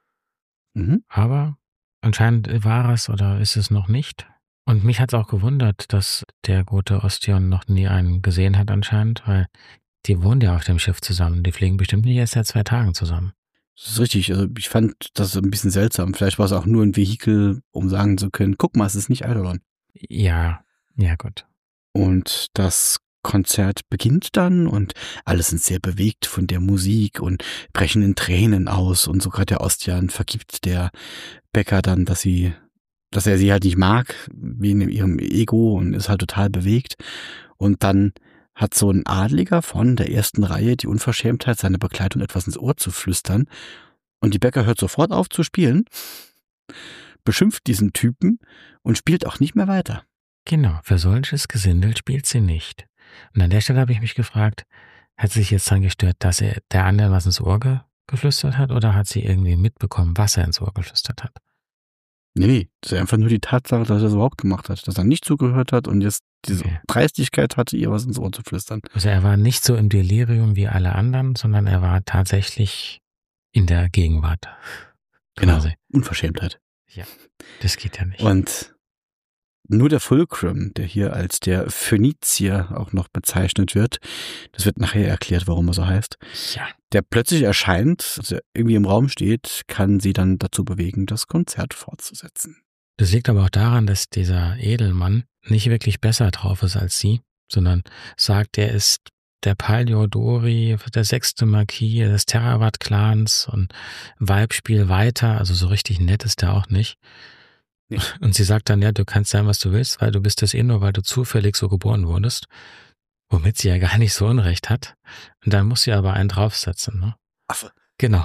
Aber anscheinend war es oder ist es noch nicht. Und mich hat es auch gewundert, dass der gute Ostian noch nie einen gesehen hat anscheinend, weil die wohnen ja auf dem Schiff zusammen. Die fliegen bestimmt nicht erst seit 2 Tagen zusammen. Das ist richtig. Also ich fand das ein bisschen seltsam. Vielleicht war es auch nur ein Vehikel, um sagen zu können, guck mal, es ist nicht Eidolon. Ja, gut. Und das Konzert beginnt dann und alle sind sehr bewegt von der Musik und brechen in Tränen aus und sogar der Ostian vergibt der Bäcker dann, dass er sie halt nicht mag, wegen ihrem Ego und ist halt total bewegt. Und dann hat so ein Adliger von der ersten Reihe die Unverschämtheit, seiner Begleitung etwas ins Ohr zu flüstern. Und die Bäcker hört sofort auf zu spielen, beschimpft diesen Typen und spielt auch nicht mehr weiter. Genau, für solches Gesindel spielt sie nicht. Und an der Stelle habe ich mich gefragt, hat sie sich jetzt dran gestört, dass er der anderen was ins Ohr geflüstert hat, oder hat sie irgendwie mitbekommen, was er ins Ohr geflüstert hat? Nee, das ist einfach nur die Tatsache, dass er es überhaupt gemacht hat, dass er nicht zugehört hat und jetzt diese Dreistigkeit hatte, ihr was ins Ohr zu flüstern. Also er war nicht so im Delirium wie alle anderen, sondern er war tatsächlich in der Gegenwart. Quasi. Genau, Unverschämtheit. Ja, das geht ja nicht. Und nur der Fulcrum, der hier als der Phönizier auch noch bezeichnet wird, das wird nachher erklärt, warum er so heißt, ja, der plötzlich erscheint, also irgendwie im Raum steht, kann sie dann dazu bewegen, das Konzert fortzusetzen. Das liegt aber auch daran, dass dieser Edelmann nicht wirklich besser drauf ist als sie, sondern sagt, er ist der Paliodori, der 6. Marquis des Terravat-Clans und Weibspiel weiter, also so richtig nett ist der auch nicht. Nee. Und sie sagt dann, ja, du kannst sein, was du willst, weil du bist das nur, weil du zufällig so geboren wurdest. Womit sie ja gar nicht so Unrecht hat. Und dann muss sie aber einen draufsetzen, ne? Affe. Genau.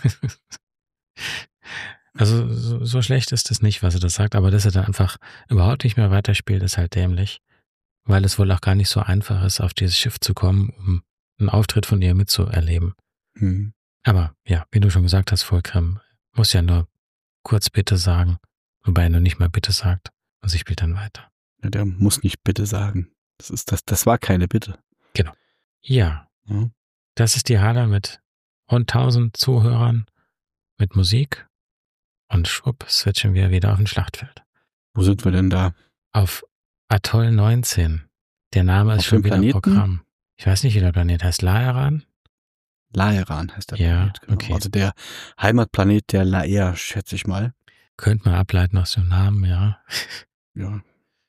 Also so schlecht ist es nicht, was er das sagt, aber dass er dann einfach überhaupt nicht mehr weiterspielt, ist halt dämlich. Weil es wohl auch gar nicht so einfach ist, auf dieses Schiff zu kommen, um einen Auftritt von ihr mitzuerleben. Hm. Aber ja, wie du schon gesagt hast, Fulcrum muss ja nur kurz Bitte sagen, wobei er nur nicht mal Bitte sagt und sie spielt dann weiter. Ja, der muss nicht Bitte sagen. Das war keine Bitte. Genau. Ja. Das ist die Halle mit rund 1000 Zuhörern, mit Musik und schwupp switchen wir wieder auf ein Schlachtfeld. Wo sind wir denn da? Auf Atoll 19. Der Name ist schon wieder im Programm. Ich weiß nicht, wie der Planet heißt. Laeran? Laeran heißt der ja, Planet, genau. Okay. Also der Heimatplanet der Laer, schätze ich mal. Könnte man ableiten aus dem Namen, ja. Ja.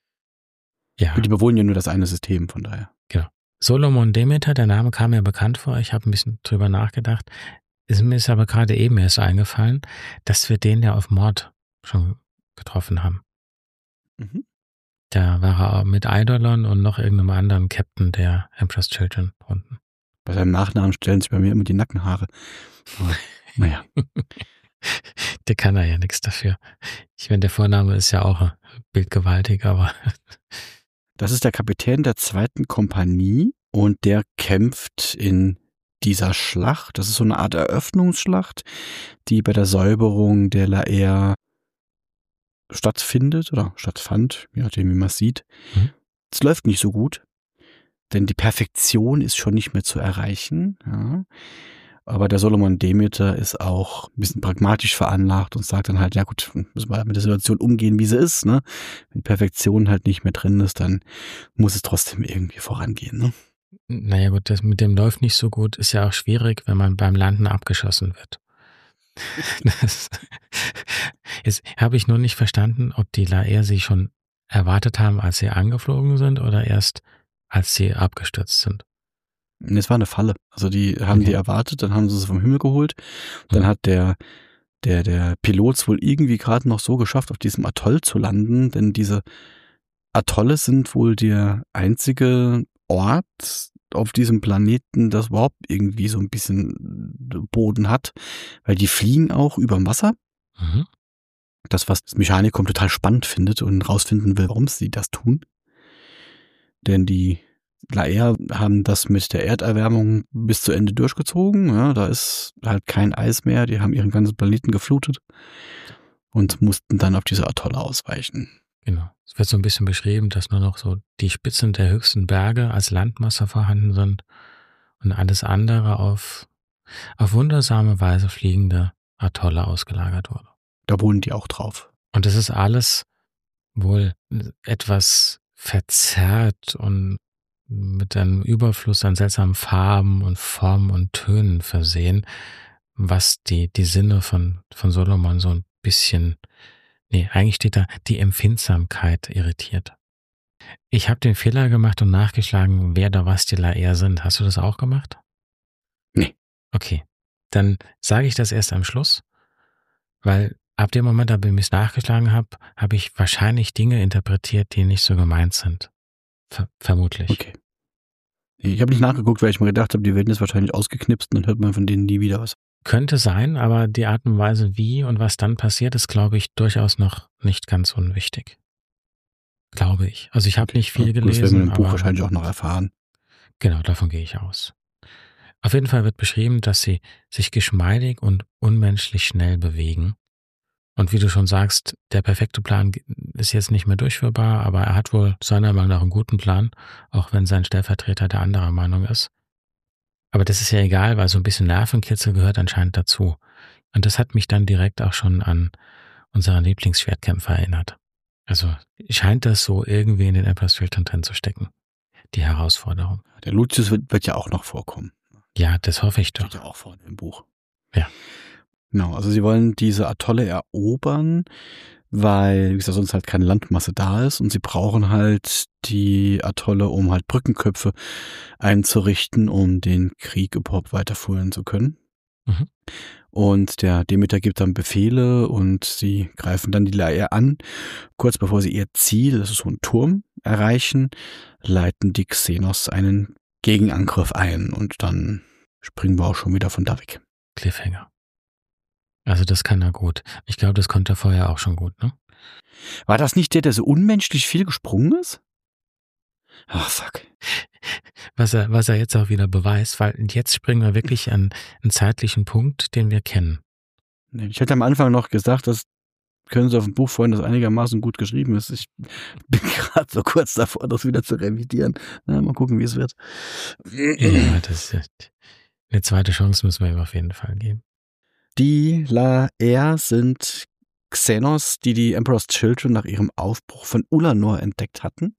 Ja. Die bewohnen ja nur das eine System, von daher. Genau. Solomon Demeter, der Name kam mir bekannt vor. Ich habe ein bisschen drüber nachgedacht. Mir ist aber gerade eben erst eingefallen, dass wir den ja auf Mord schon getroffen haben. Mhm. Da war er auch mit Eidolon und noch irgendeinem anderen Captain der Emperor's Children unten. Bei seinem Nachnamen stellen sich bei mir immer die Nackenhaare. Aber, naja. Der kann ja nichts dafür. Ich meine, der Vorname ist ja auch bildgewaltig, aber... Das ist der Kapitän der 2. Kompanie und der kämpft in dieser Schlacht. Das ist so eine Art Eröffnungsschlacht, die bei der Säuberung der Laer stattfindet oder stattfand, je nachdem, wie man es sieht. Es läuft nicht so gut, denn die Perfektion ist schon nicht mehr zu erreichen. Ja. Aber der Solomon Demeter ist auch ein bisschen pragmatisch veranlagt und sagt dann halt, ja gut, müssen wir mit der Situation umgehen, wie sie ist. Ne? Wenn die Perfektion halt nicht mehr drin ist, dann muss es trotzdem irgendwie vorangehen. Ne? Naja gut, das mit dem läuft nicht so gut, ist ja auch schwierig, wenn man beim Landen abgeschossen wird. Jetzt habe ich nur nicht verstanden, ob die Laer sie schon erwartet haben, als sie angeflogen sind oder erst, als sie abgestürzt sind. Es war eine Falle. Also die haben die erwartet, dann haben sie vom Himmel geholt. Dann hat der Pilot es wohl irgendwie gerade noch so geschafft, auf diesem Atoll zu landen, denn diese Atolle sind wohl der einzige Ort auf diesem Planeten, das überhaupt irgendwie so ein bisschen Boden hat, weil die fliegen auch über dem Wasser. Mhm. Das, was das Mechanikum total spannend findet und rausfinden will, warum sie das tun. Denn die Laer haben das mit der Erderwärmung bis zu Ende durchgezogen. Ja, da ist halt kein Eis mehr. Die haben ihren ganzen Planeten geflutet und mussten dann auf diese Atolle ausweichen. Genau. Es wird so ein bisschen beschrieben, dass nur noch so die Spitzen der höchsten Berge als Landmasse vorhanden sind und alles andere auf wundersame Weise fliegende Atolle ausgelagert wurde. Da wohnen die auch drauf. Und das ist alles wohl etwas verzerrt und mit einem Überfluss an seltsamen Farben und Formen und Tönen versehen, was die Sinne von Solomon so ein bisschen, eigentlich steht da, die Empfindsamkeit irritiert. Ich habe den Fehler gemacht und nachgeschlagen, wer da was die Laer sind. Hast du das auch gemacht? Nee. Okay, dann sage ich das erst am Schluss, weil ab dem Moment, ab dem ich es nachgeschlagen habe, habe ich wahrscheinlich Dinge interpretiert, die nicht so gemeint sind. Vermutlich. Okay. Ich habe nicht nachgeguckt, weil ich mir gedacht habe, die werden jetzt wahrscheinlich ausgeknipst und dann hört man von denen nie wieder was. Könnte sein, aber die Art und Weise, wie und was dann passiert, ist, glaube ich, durchaus noch nicht ganz unwichtig. Glaube ich. Also ich habe nicht viel gelesen. Das werden wir im Buch aber wahrscheinlich auch noch erfahren. Genau, davon gehe ich aus. Auf jeden Fall wird beschrieben, dass sie sich geschmeidig und unmenschlich schnell bewegen. Und wie du schon sagst, der perfekte Plan ist jetzt nicht mehr durchführbar, aber er hat wohl seiner Meinung nach einen guten Plan, auch wenn sein Stellvertreter der anderer Meinung ist. Aber das ist ja egal, weil so ein bisschen Nervenkitzel gehört anscheinend dazu. Und das hat mich dann direkt auch schon an unseren Lieblingsschwertkämpfer erinnert. Also scheint das so irgendwie in den Emperor's Children drin zu stecken, die Herausforderung. Der Lucius wird ja auch noch vorkommen. Ja, das hoffe ich doch. Steht ja auch vorne im Buch. Ja. Genau, also sie wollen diese Atolle erobern, weil, wie gesagt, sonst halt keine Landmasse da ist und sie brauchen halt die Atolle, um halt Brückenköpfe einzurichten, um den Krieg überhaupt weiterführen zu können. Mhm. Und der Demeter gibt dann Befehle und sie greifen dann die Laer an. Kurz bevor sie ihr Ziel, das ist so ein Turm, erreichen, leiten die Xenos einen Gegenangriff ein und dann springen wir auch schon wieder von da weg. Cliffhanger. Also das kann er gut. Ich glaube, das konnte er vorher auch schon gut, ne? War das nicht der so unmenschlich viel gesprungen ist? Ach, fuck. Was er jetzt auch wieder beweist, weil jetzt springen wir wirklich an einen zeitlichen Punkt, den wir kennen. Ich hätte am Anfang noch gesagt, das können Sie auf dem Buch freuen, das einigermaßen gut geschrieben ist. Ich bin gerade so kurz davor, das wieder zu revidieren. Na, mal gucken, wie es wird. Ja, eine zweite Chance müssen wir ihm auf jeden Fall geben. Die Laer sind Xenos, die Emperor's Children nach ihrem Aufbruch von Ulanor entdeckt hatten.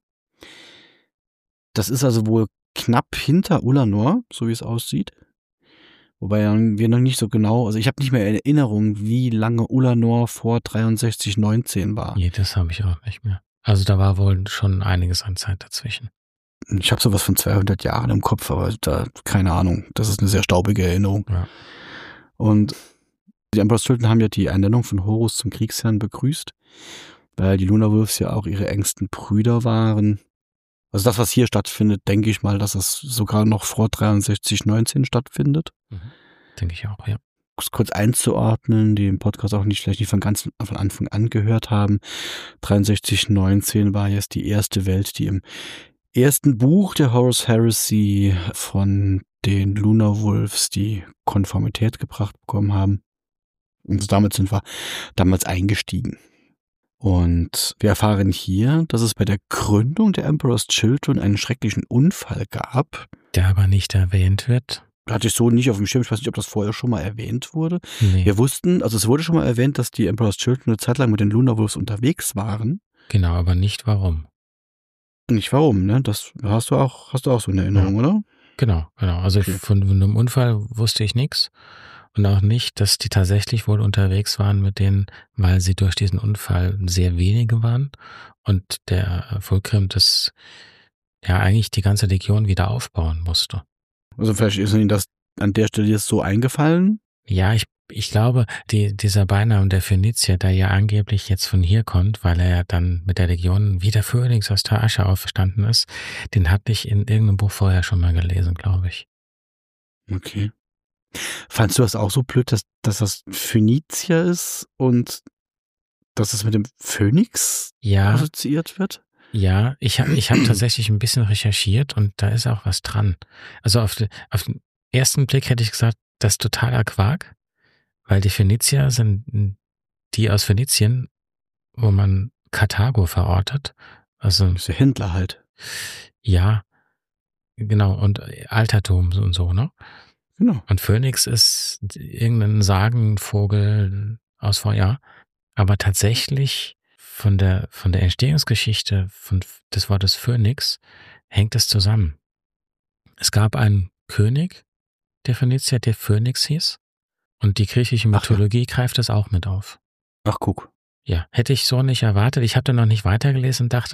Das ist also wohl knapp hinter Ulanor, so wie es aussieht. Wobei wir noch nicht so genau, also ich habe nicht mehr in Erinnerung, wie lange Ulanor vor 6319 war. Nee, das habe ich auch nicht mehr. Also da war wohl schon einiges an Zeit dazwischen. Ich habe sowas von 200 Jahren im Kopf, aber da keine Ahnung. Das ist eine sehr staubige Erinnerung. Ja. Und die Emperor's Children haben ja die Ernennung von Horus zum Kriegsherrn begrüßt, weil die Lunarwolves ja auch ihre engsten Brüder waren. Also das, was hier stattfindet, denke ich mal, dass es sogar noch vor 6319 stattfindet. Denke ich auch, ja. Kurz einzuordnen, die im Podcast auch nicht vielleicht nicht von Anfang an gehört haben. 6319 war jetzt die erste Welt, die im ersten Buch der Horus Heresy von den Lunarwolves die Konformität gebracht bekommen haben. Und damit sind wir damals eingestiegen. Und wir erfahren hier, dass es bei der Gründung der Emperor's Children einen schrecklichen Unfall gab. Der aber nicht erwähnt wird. Hatte ich so nicht auf dem Schirm. Ich weiß nicht, ob das vorher schon mal erwähnt wurde. Nee. Wir wussten, also es wurde schon mal erwähnt, dass die Emperor's Children eine Zeit lang mit den Lunarwolves unterwegs waren. Genau, aber nicht warum. Nicht warum, ne? Das hast du auch so eine Erinnerung, Ja. oder? Genau. Also Okay. von einem Unfall wusste ich nichts. Und auch nicht, dass die tatsächlich wohl unterwegs waren mit denen, weil sie durch diesen Unfall sehr wenige waren und der Fulcrum das ja eigentlich die ganze Legion wieder aufbauen musste. Also vielleicht ist Ihnen das an der Stelle jetzt so eingefallen? Ja, ich glaube, dieser Beinamen der Phönizier, der ja angeblich jetzt von hier kommt, weil er ja dann mit der Legion wie der Phönix aus der Asche auferstanden ist, den hatte ich in irgendeinem Buch vorher schon mal gelesen, glaube ich. Okay. Fandst du das auch so blöd, dass das Phönizier ist und dass es mit dem Phönix assoziiert wird? Ja, ich hab tatsächlich ein bisschen recherchiert und da ist auch was dran. Also auf den ersten Blick hätte ich gesagt, das ist totaler Quark, weil die Phönizier sind die aus Phönizien, wo man Karthago verortet. Also Das ist der Händler halt. ja, genau, und Altertum und so, ne? Genau. Und Phönix ist irgendein Sagenvogel aus Vorjahr, aber tatsächlich von der Entstehungsgeschichte des Wortes Phönix hängt es zusammen. Es gab einen König der Phönizier, der Phönix hieß, und die griechische Mythologie greift es auch mit auf. Ach, guck. Ja, hätte ich so nicht erwartet. Ich habe da noch nicht weitergelesen und dachte nur,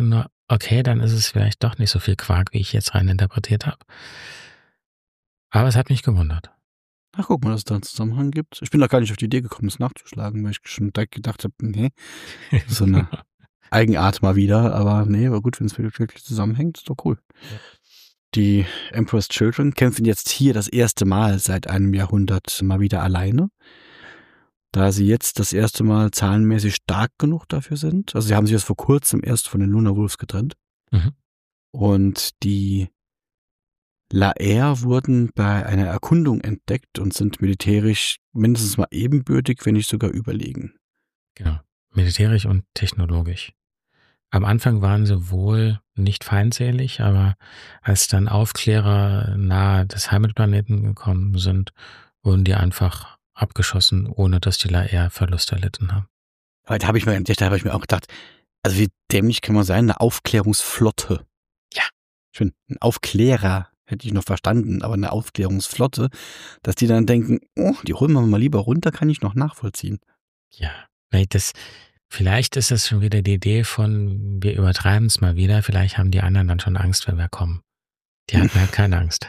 okay, dann ist es vielleicht doch nicht so viel Quark, wie ich jetzt rein interpretiert habe. Aber es hat mich gewundert. Ach, guck mal, dass es da einen Zusammenhang gibt. Ich bin da gar nicht auf die Idee gekommen, das nachzuschlagen, weil ich schon direkt gedacht habe, nee, das ist so eine Eigenart mal wieder. Aber nee, aber gut, wenn es wirklich zusammenhängt, ist doch cool. Ja. Die Emperor's Children kämpfen jetzt hier das erste Mal seit einem Jahrhundert mal wieder alleine, da sie jetzt das erste Mal zahlenmäßig stark genug dafür sind. Also sie haben sich jetzt vor kurzem erst von den Lunar Wolves getrennt. Mhm. Und die La'er wurden bei einer Erkundung entdeckt und sind militärisch mindestens mal ebenbürtig, wenn nicht sogar überlegen. Genau, militärisch und technologisch. Am Anfang waren sie wohl nicht feindselig, aber als dann Aufklärer nahe des Heimatplaneten gekommen sind, wurden die einfach abgeschossen, ohne dass die La'er Verlust erlitten haben. Aber da habe ich mir auch gedacht, also wie dämlich kann man sein, eine Aufklärungsflotte. Ja. Schön, ein Aufklärer hätte ich noch verstanden, aber eine Aufklärungsflotte, dass die dann denken, oh, die holen wir mal lieber runter, kann ich noch nachvollziehen. Ja, vielleicht ist das schon wieder die Idee von, wir übertreiben es mal wieder, vielleicht haben die anderen dann schon Angst, wenn wir kommen. Die hatten halt keine Angst.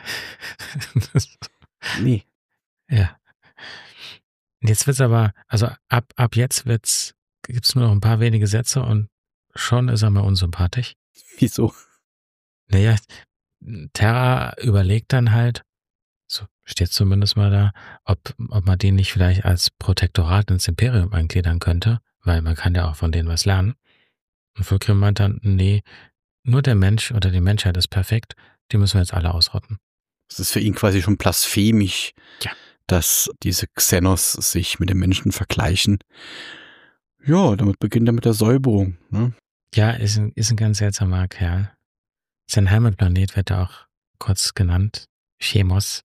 Nee. Ja. Und jetzt wird's aber, also ab jetzt gibt's nur noch ein paar wenige Sätze und schon ist er mal unsympathisch. Wieso? Naja, Terra überlegt dann halt, so steht zumindest mal da, ob man den nicht vielleicht als Protektorat ins Imperium eingliedern könnte, weil man kann ja auch von denen was lernen. Und Fulcrum meint dann, nee, nur der Mensch oder die Menschheit ist perfekt, die müssen wir jetzt alle ausrotten. Es ist für ihn quasi schon blasphemisch, ja, dass diese Xenos sich mit den Menschen vergleichen. Ja, damit beginnt er mit der Säuberung. Ne? Ja, ist ein ganz seltsamer Kerl. Sein Heimatplanet wird ja auch kurz genannt, Chemos.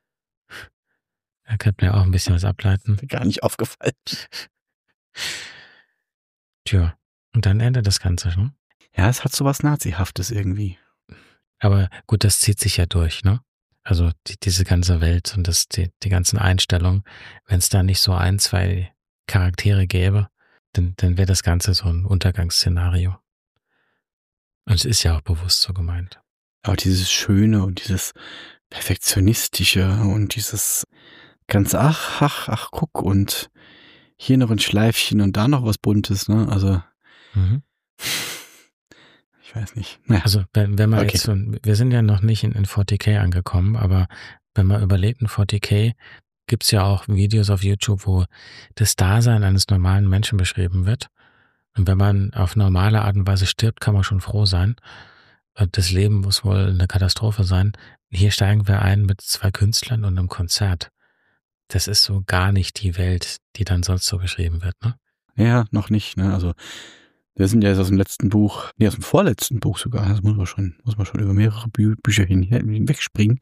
Da könnte man ja auch ein bisschen was ableiten. Gar nicht aufgefallen. Tja, und dann endet das Ganze, ne? Ja, es hat so was Nazihaftes irgendwie. Aber gut, das zieht sich ja durch, ne? Also diese ganze Welt und die ganzen Einstellungen, wenn es da nicht so 1, 2 Charaktere gäbe, dann wäre das Ganze so ein Untergangsszenario. Und es ist ja auch bewusst so gemeint. Aber dieses Schöne und dieses Perfektionistische und dieses ganz, ach, guck, und hier noch ein Schleifchen und da noch was Buntes, ne? Also, ich weiß nicht. Naja. Also, wenn man jetzt, wir sind ja noch nicht in 40k angekommen, aber wenn man überlegt, in 40k gibt's ja auch Videos auf YouTube, wo das Dasein eines normalen Menschen beschrieben wird. Und wenn man auf normale Art und Weise stirbt, kann man schon froh sein. Das Leben muss wohl eine Katastrophe sein. Hier steigen wir ein mit 2 Künstlern und einem Konzert. Das ist so gar nicht die Welt, die dann sonst so beschrieben wird, ne? Ja, noch nicht, ne? Also, wir sind ja jetzt aus dem letzten Buch, aus dem vorletzten Buch sogar, das muss man schon über mehrere Bücher hinwegspringen,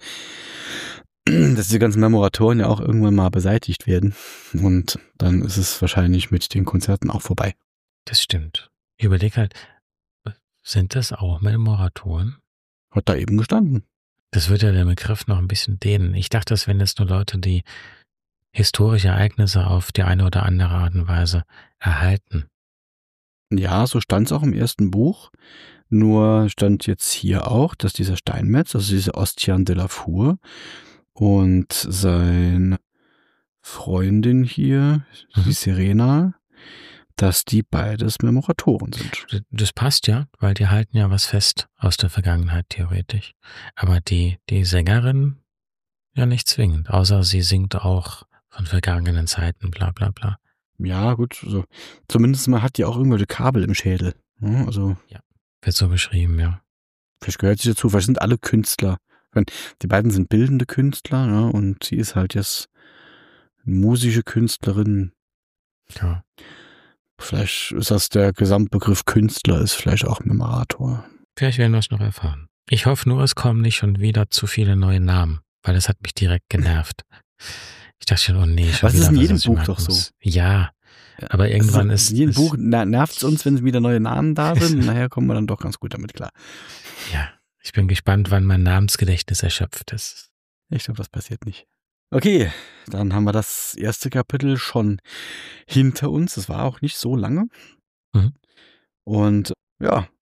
dass diese ganzen Memoratoren ja auch irgendwann mal beseitigt werden. Und dann ist es wahrscheinlich mit den Konzerten auch vorbei. Das stimmt. Ich überlege halt, sind das auch Memoratoren? Hat da eben gestanden. Das würde ja den Begriff noch ein bisschen dehnen. Ich dachte, das wären jetzt nur Leute, die historische Ereignisse auf die eine oder andere Art und Weise erhalten. Ja, so stand es auch im ersten Buch. Nur stand jetzt hier auch, dass dieser Steinmetz, also dieser Ostian de la Four und seine Freundin hier, die Serena, dass die beides Memoratoren sind. Das passt ja, weil die halten ja was fest aus der Vergangenheit theoretisch. Aber die Sängerin ja nicht zwingend, außer sie singt auch von vergangenen Zeiten, bla bla bla. Ja, gut, so. Zumindest mal hat die auch irgendwelche Kabel im Schädel. Ja, also. Ja, wird so beschrieben, ja. Vielleicht gehört sie dazu, vielleicht sind alle Künstler. Die beiden sind bildende Künstler, ja, und sie ist halt jetzt musische Künstlerin. Ja. Vielleicht ist das der Gesamtbegriff Künstler, ist vielleicht auch Memorator. Vielleicht werden wir es noch erfahren. Ich hoffe nur, es kommen nicht schon wieder zu viele neue Namen, weil das hat mich direkt genervt. Ich dachte schon, oh nee, schon was wieder ist in was, jedem was Buch doch so? Ja, aber irgendwann in jedem Buch nervt es uns, wenn wieder neue Namen da sind. Nachher kommen wir dann doch ganz gut damit klar. Ja, ich bin gespannt, wann mein Namensgedächtnis erschöpft ist. Ich glaube, das passiert nicht. Okay, dann haben wir das erste Kapitel schon hinter uns. Das war auch nicht so lange. Mhm. Und ja,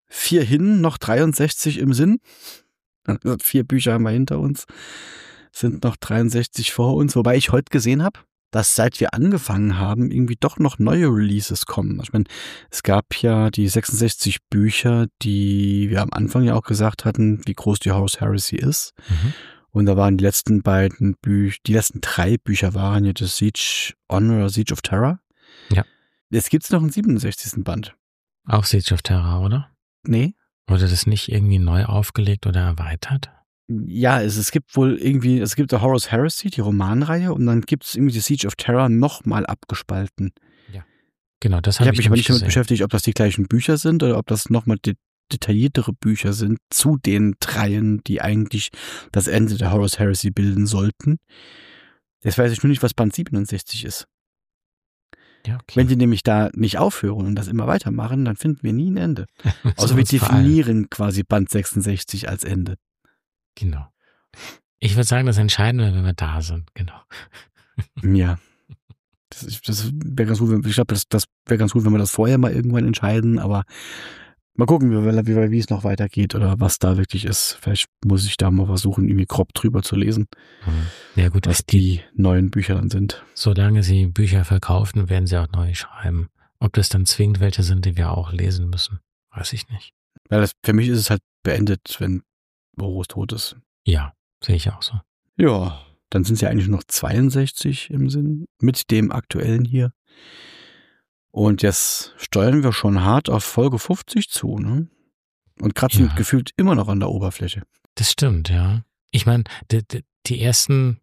4 hin, noch 63 im Sinn. Also 4 Bücher haben wir hinter uns, sind noch 63 vor uns. Wobei ich heute gesehen habe, dass seit wir angefangen haben, irgendwie doch noch neue Releases kommen. Ich meine, es gab ja die 66 Bücher, die wir am Anfang ja auch gesagt hatten, wie groß die Horus Heresy ist. Mhm. Und da waren die letzten 3 Bücher waren ja das Siege Honor, Siege of Terror. Ja. Jetzt gibt's noch einen 67. Band. Auch Siege of Terror, oder? Nee. Wurde das nicht irgendwie neu aufgelegt oder erweitert? Ja, es gibt die Horus Heresy, die Romanreihe, und dann gibt es irgendwie die Siege of Terror nochmal abgespalten. Ja. Genau, das Ich habe habe ich mich aber nicht damit gesehen. beschäftigt, ob das die gleichen Bücher sind oder ob das nochmal detailliertere Bücher sind zu den 3, die eigentlich das Ende der Horus Heresy bilden sollten. Jetzt weiß ich nur nicht, was Band 67 ist. Ja, okay. Wenn die nämlich da nicht aufhören und das immer weitermachen, dann finden wir nie ein Ende. Also wir Sowas verallen. definieren quasi Band 66 als Ende. Genau. Ich würde sagen, das entscheiden wir, wenn wir da sind. Genau. Ja. Das wäre ganz gut, ich glaube, das wäre ganz gut, wenn wir das vorher mal irgendwann entscheiden, aber mal gucken, wie es noch weitergeht oder was da wirklich ist. Vielleicht muss ich da mal versuchen, irgendwie grob drüber zu lesen, Ja gut, was die neuen Bücher dann sind. solange sie Bücher verkaufen, werden sie auch neu schreiben. Ob das dann zwingend welche sind, die wir auch lesen müssen, weiß ich nicht. Weil für mich ist es halt beendet, wenn Horus tot ist. Ja, sehe ich auch so. Ja, dann sind es ja eigentlich noch 62 im Sinn mit dem aktuellen hier. Und jetzt steuern wir schon hart auf Folge 50 zu, ne? Und kratzen Ja. gefühlt immer noch an der Oberfläche. Das stimmt, ja. Ich meine, die ersten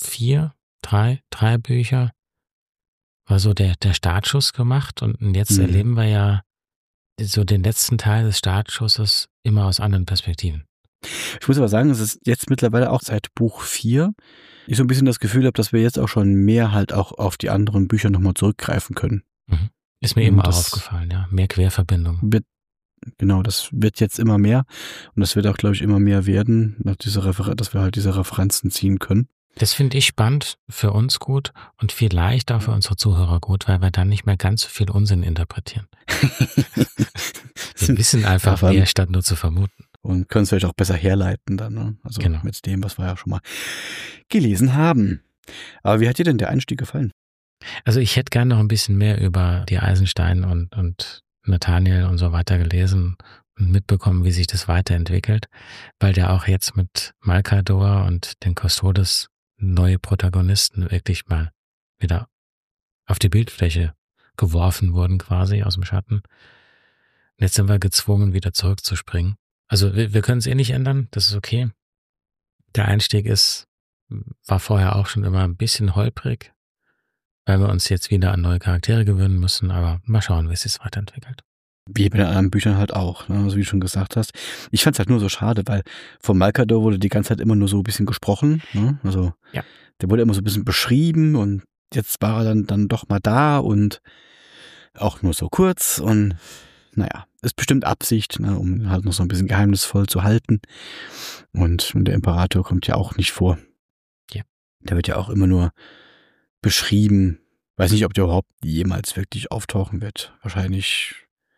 3 Bücher war so der Startschuss gemacht und jetzt erleben wir ja so den letzten Teil des Startschusses immer aus anderen Perspektiven. Ich muss aber sagen, es ist jetzt mittlerweile auch seit Buch 4, ich so ein bisschen das Gefühl habe, dass wir jetzt auch schon mehr halt auch auf die anderen Bücher nochmal zurückgreifen können. Mhm. Ist mir Und eben auch das aufgefallen, ja. Mehr Querverbindung. Genau, das wird jetzt immer mehr und das wird auch, glaube ich, immer mehr werden, dass wir halt diese Referenzen ziehen können. Das finde ich spannend, für uns gut und vielleicht auch für unsere Zuhörer gut, weil wir dann nicht mehr ganz so viel Unsinn interpretieren. Wir wissen einfach Davon. mehr, statt nur zu vermuten. Und können es vielleicht auch besser herleiten dann, ne? Also Genau. mit dem, was wir ja schon mal gelesen haben. Aber wie hat dir denn der Einstieg gefallen? Also ich hätte gern noch ein bisschen mehr über die Eisenstein und Nathaniel und so weiter gelesen und mitbekommen, wie sich das weiterentwickelt, weil der auch jetzt mit Malkador und den Custodes neue Protagonisten wirklich mal wieder auf die Bildfläche geworfen wurden quasi aus dem Schatten. Und jetzt sind wir gezwungen, wieder zurückzuspringen. Also wir können es eh nicht ändern, das ist okay. Der Einstieg war vorher auch schon immer ein bisschen holprig, weil wir uns jetzt wieder an neue Charaktere gewöhnen müssen, aber mal schauen, wie es sich weiterentwickelt. Wie bei den anderen Büchern halt auch, ne? Also wie du schon gesagt hast. Ich fand es halt nur so schade, weil von Malkador wurde die ganze Zeit immer nur so ein bisschen gesprochen, ne? Also Ja. Der wurde immer so ein bisschen beschrieben und jetzt war er dann doch mal da und auch nur so kurz und naja, ist bestimmt Absicht, ne, um halt noch so ein bisschen geheimnisvoll zu halten. Und der Imperator kommt ja auch nicht vor. Ja. Der wird ja auch immer nur beschrieben. Weiß nicht, ob der überhaupt jemals wirklich auftauchen wird. Wahrscheinlich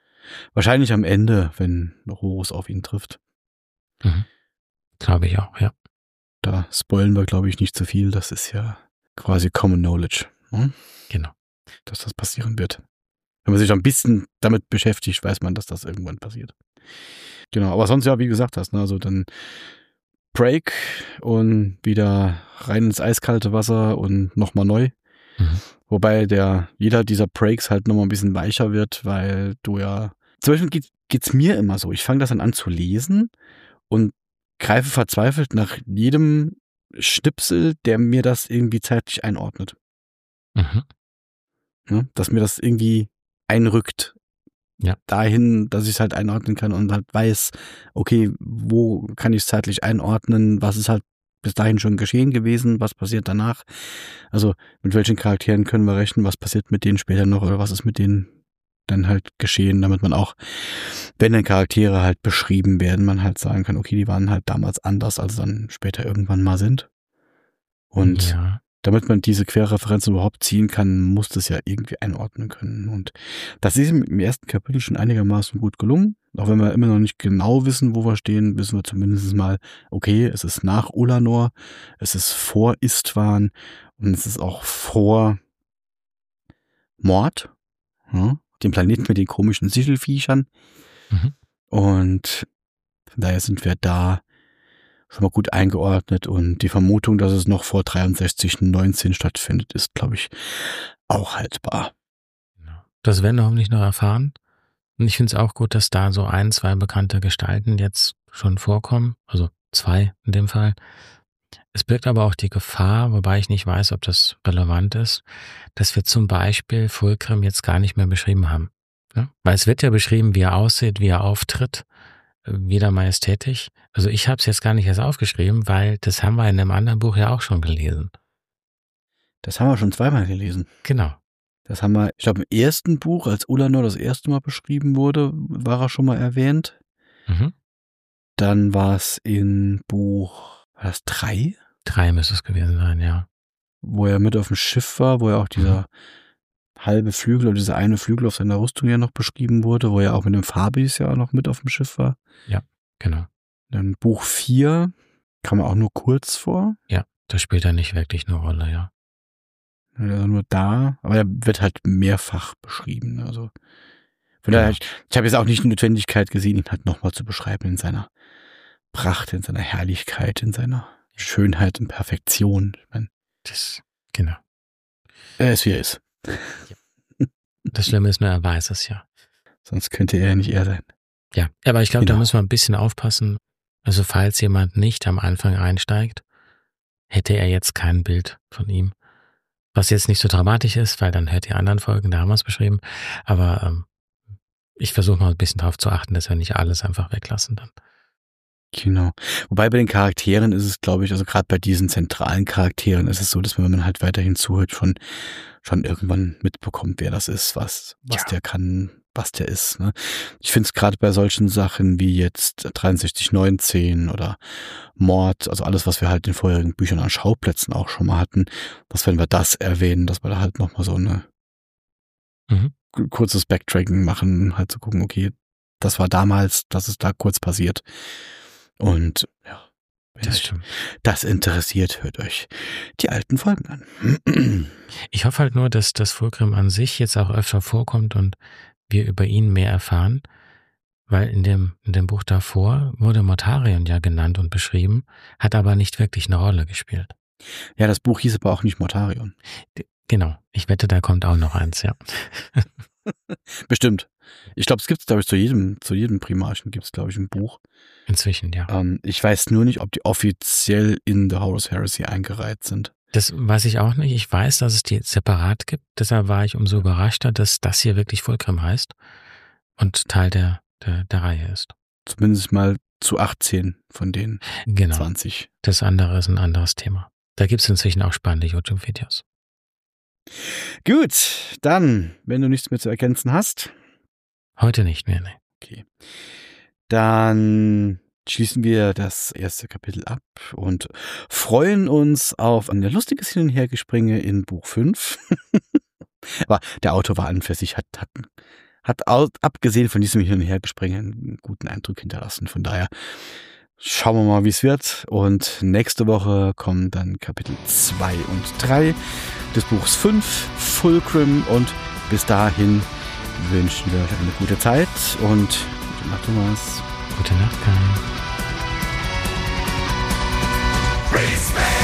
am Ende, wenn Horus auf ihn trifft. Mhm. Glaube ich auch, ja. Da spoilen wir, glaube ich, nicht zu viel. Das ist ja quasi Common Knowledge, ne? Genau. Dass das passieren wird. Wenn man sich ein bisschen damit beschäftigt, weiß man, dass das irgendwann passiert. Genau, aber sonst ja, wie gesagt hast, ne, also dann Break und wieder rein ins eiskalte Wasser und nochmal neu. Mhm. Wobei jeder dieser Breaks halt nochmal ein bisschen weicher wird, weil du ja, zum Beispiel geht's mir immer so, ich fange das dann an zu lesen und greife verzweifelt nach jedem Schnipsel, der mir das irgendwie zeitlich einordnet. Mhm. Ja, dass mir das irgendwie einrückt. Ja. Dahin, dass ich es halt einordnen kann und halt weiß, okay, wo kann ich es zeitlich einordnen, was ist halt bis dahin schon geschehen gewesen, was passiert danach. Also mit welchen Charakteren können wir rechnen, was passiert mit denen später noch oder was ist mit denen dann halt geschehen, damit man auch, wenn dann Charaktere halt beschrieben werden, man halt sagen kann, okay, die waren halt damals anders, als dann später irgendwann mal sind. Und ja. damit man diese Querreferenzen überhaupt ziehen kann, muss das ja irgendwie einordnen können. Und das ist im ersten Kapitel schon einigermaßen gut gelungen. Auch wenn wir immer noch nicht genau wissen, wo wir stehen, wissen wir zumindest mal, okay, es ist nach Ulanor, es ist vor Istvan und es ist auch vor Mord, ja, dem Planeten mit den komischen Sichelviechern. Mhm. Und von daher sind wir da schon mal gut eingeordnet und die Vermutung, dass es noch vor 63.19 stattfindet, ist, glaube ich, auch haltbar. Das werden wir hoffentlich noch erfahren. Und ich finde es auch gut, dass da so 1, 2 bekannte Gestalten jetzt schon vorkommen, also 2 in dem Fall. Es birgt aber auch die Gefahr, wobei ich nicht weiß, ob das relevant ist, dass wir zum Beispiel Fulcrum jetzt gar nicht mehr beschrieben haben. Ja? Weil es wird ja beschrieben, wie er aussieht, wie er auftritt, wieder majestätisch. Also ich habe es jetzt gar nicht erst aufgeschrieben, weil das haben wir in einem anderen Buch ja auch schon gelesen. Das haben wir schon 2-mal gelesen. Genau. Das haben wir, ich glaube, im ersten Buch, als Ulanor das erste Mal beschrieben wurde, war er schon mal erwähnt. Mhm. Dann war es in Buch, war das 3? 3 müsste es gewesen sein, ja. Wo er mit auf dem Schiff war, wo ja auch dieser halbe Flügel oder dieser eine Flügel auf seiner Rüstung ja noch beschrieben wurde, wo er auch mit dem Fabis ja auch noch mit auf dem Schiff war. Ja, genau. Dann Buch 4 kam er auch nur kurz vor. Ja, das spielt dann nicht wirklich eine Rolle, ja. Also nur da, aber er wird halt mehrfach beschrieben. Also von daher, ich habe jetzt auch nicht die Notwendigkeit gesehen, ihn halt nochmal zu beschreiben in seiner Pracht, in seiner Herrlichkeit, in seiner Schönheit und Perfektion. Ich meine, Genau. er ist, wie er ist. Das Schlimme ist nur, er weiß es ja. Sonst könnte er ja nicht er sein. Ja, aber ich glaube, Genau. Da müssen wir ein bisschen aufpassen. Also falls jemand nicht am Anfang einsteigt, hätte er jetzt kein Bild von ihm. Was jetzt nicht so dramatisch ist, weil dann hört die anderen Folgen, da haben wir es beschrieben. Aber ich versuche mal ein bisschen darauf zu achten, dass wir nicht alles einfach weglassen dann. Genau. Wobei bei den Charakteren ist es, glaube ich, also gerade bei diesen zentralen Charakteren ist es so, dass wenn man halt weiterhin zuhört, schon irgendwann mitbekommt, wer das ist, was der kann, was der ist. Ne? Ich finde es gerade bei solchen Sachen wie jetzt 6319 oder Mord, also alles, was wir halt in vorherigen Büchern an Schauplätzen auch schon mal hatten, dass wenn wir das erwähnen, dass wir da halt nochmal so eine kurzes Backtracking machen, halt zu gucken, okay, das war damals, das ist da kurz passiert. Und ja, wenn Das euch stimmt. das interessiert, hört euch die alten Folgen an. Ich hoffe halt nur, dass das Fulcrum an sich jetzt auch öfter vorkommt und wir über ihn mehr erfahren, weil in dem Buch davor wurde Mortarion ja genannt und beschrieben, hat aber nicht wirklich eine Rolle gespielt. Ja, das Buch hieß aber auch nicht Mortarion. Genau, ich wette, da kommt auch noch eins, ja. Bestimmt. Ich glaube, es gibt es, glaube ich, zu jedem Primarchen gibt es, glaube ich, ein Buch. Inzwischen, ja. Ich weiß nur nicht, ob die offiziell in The Horus Heresy eingereiht sind. Das weiß ich auch nicht. Ich weiß, dass es die separat gibt. Deshalb war ich umso überraschter, dass das hier wirklich Fulcrum heißt und Teil der Reihe ist. Zumindest mal zu 18 von den 20. Das andere ist ein anderes Thema. Da gibt es inzwischen auch spannende YouTube-Videos. Gut, dann, wenn du nichts mehr zu ergänzen hast. Heute nicht mehr, ne. Okay. Dann schließen wir das erste Kapitel ab und freuen uns auf ein lustiges Hin- und Hergespringe in Buch 5. Aber der Autor war an und für sich, hat abgesehen von diesem Hin- und Hergespringe einen guten Eindruck hinterlassen. Von daher schauen wir mal, wie es wird. Und nächste Woche kommen dann Kapitel 2 und 3 des Buchs 5, Fulcrum. Und bis dahin wünschen wir euch eine gute Zeit und gute Nacht, Thomas. Gute Nacht, Kai. Respect!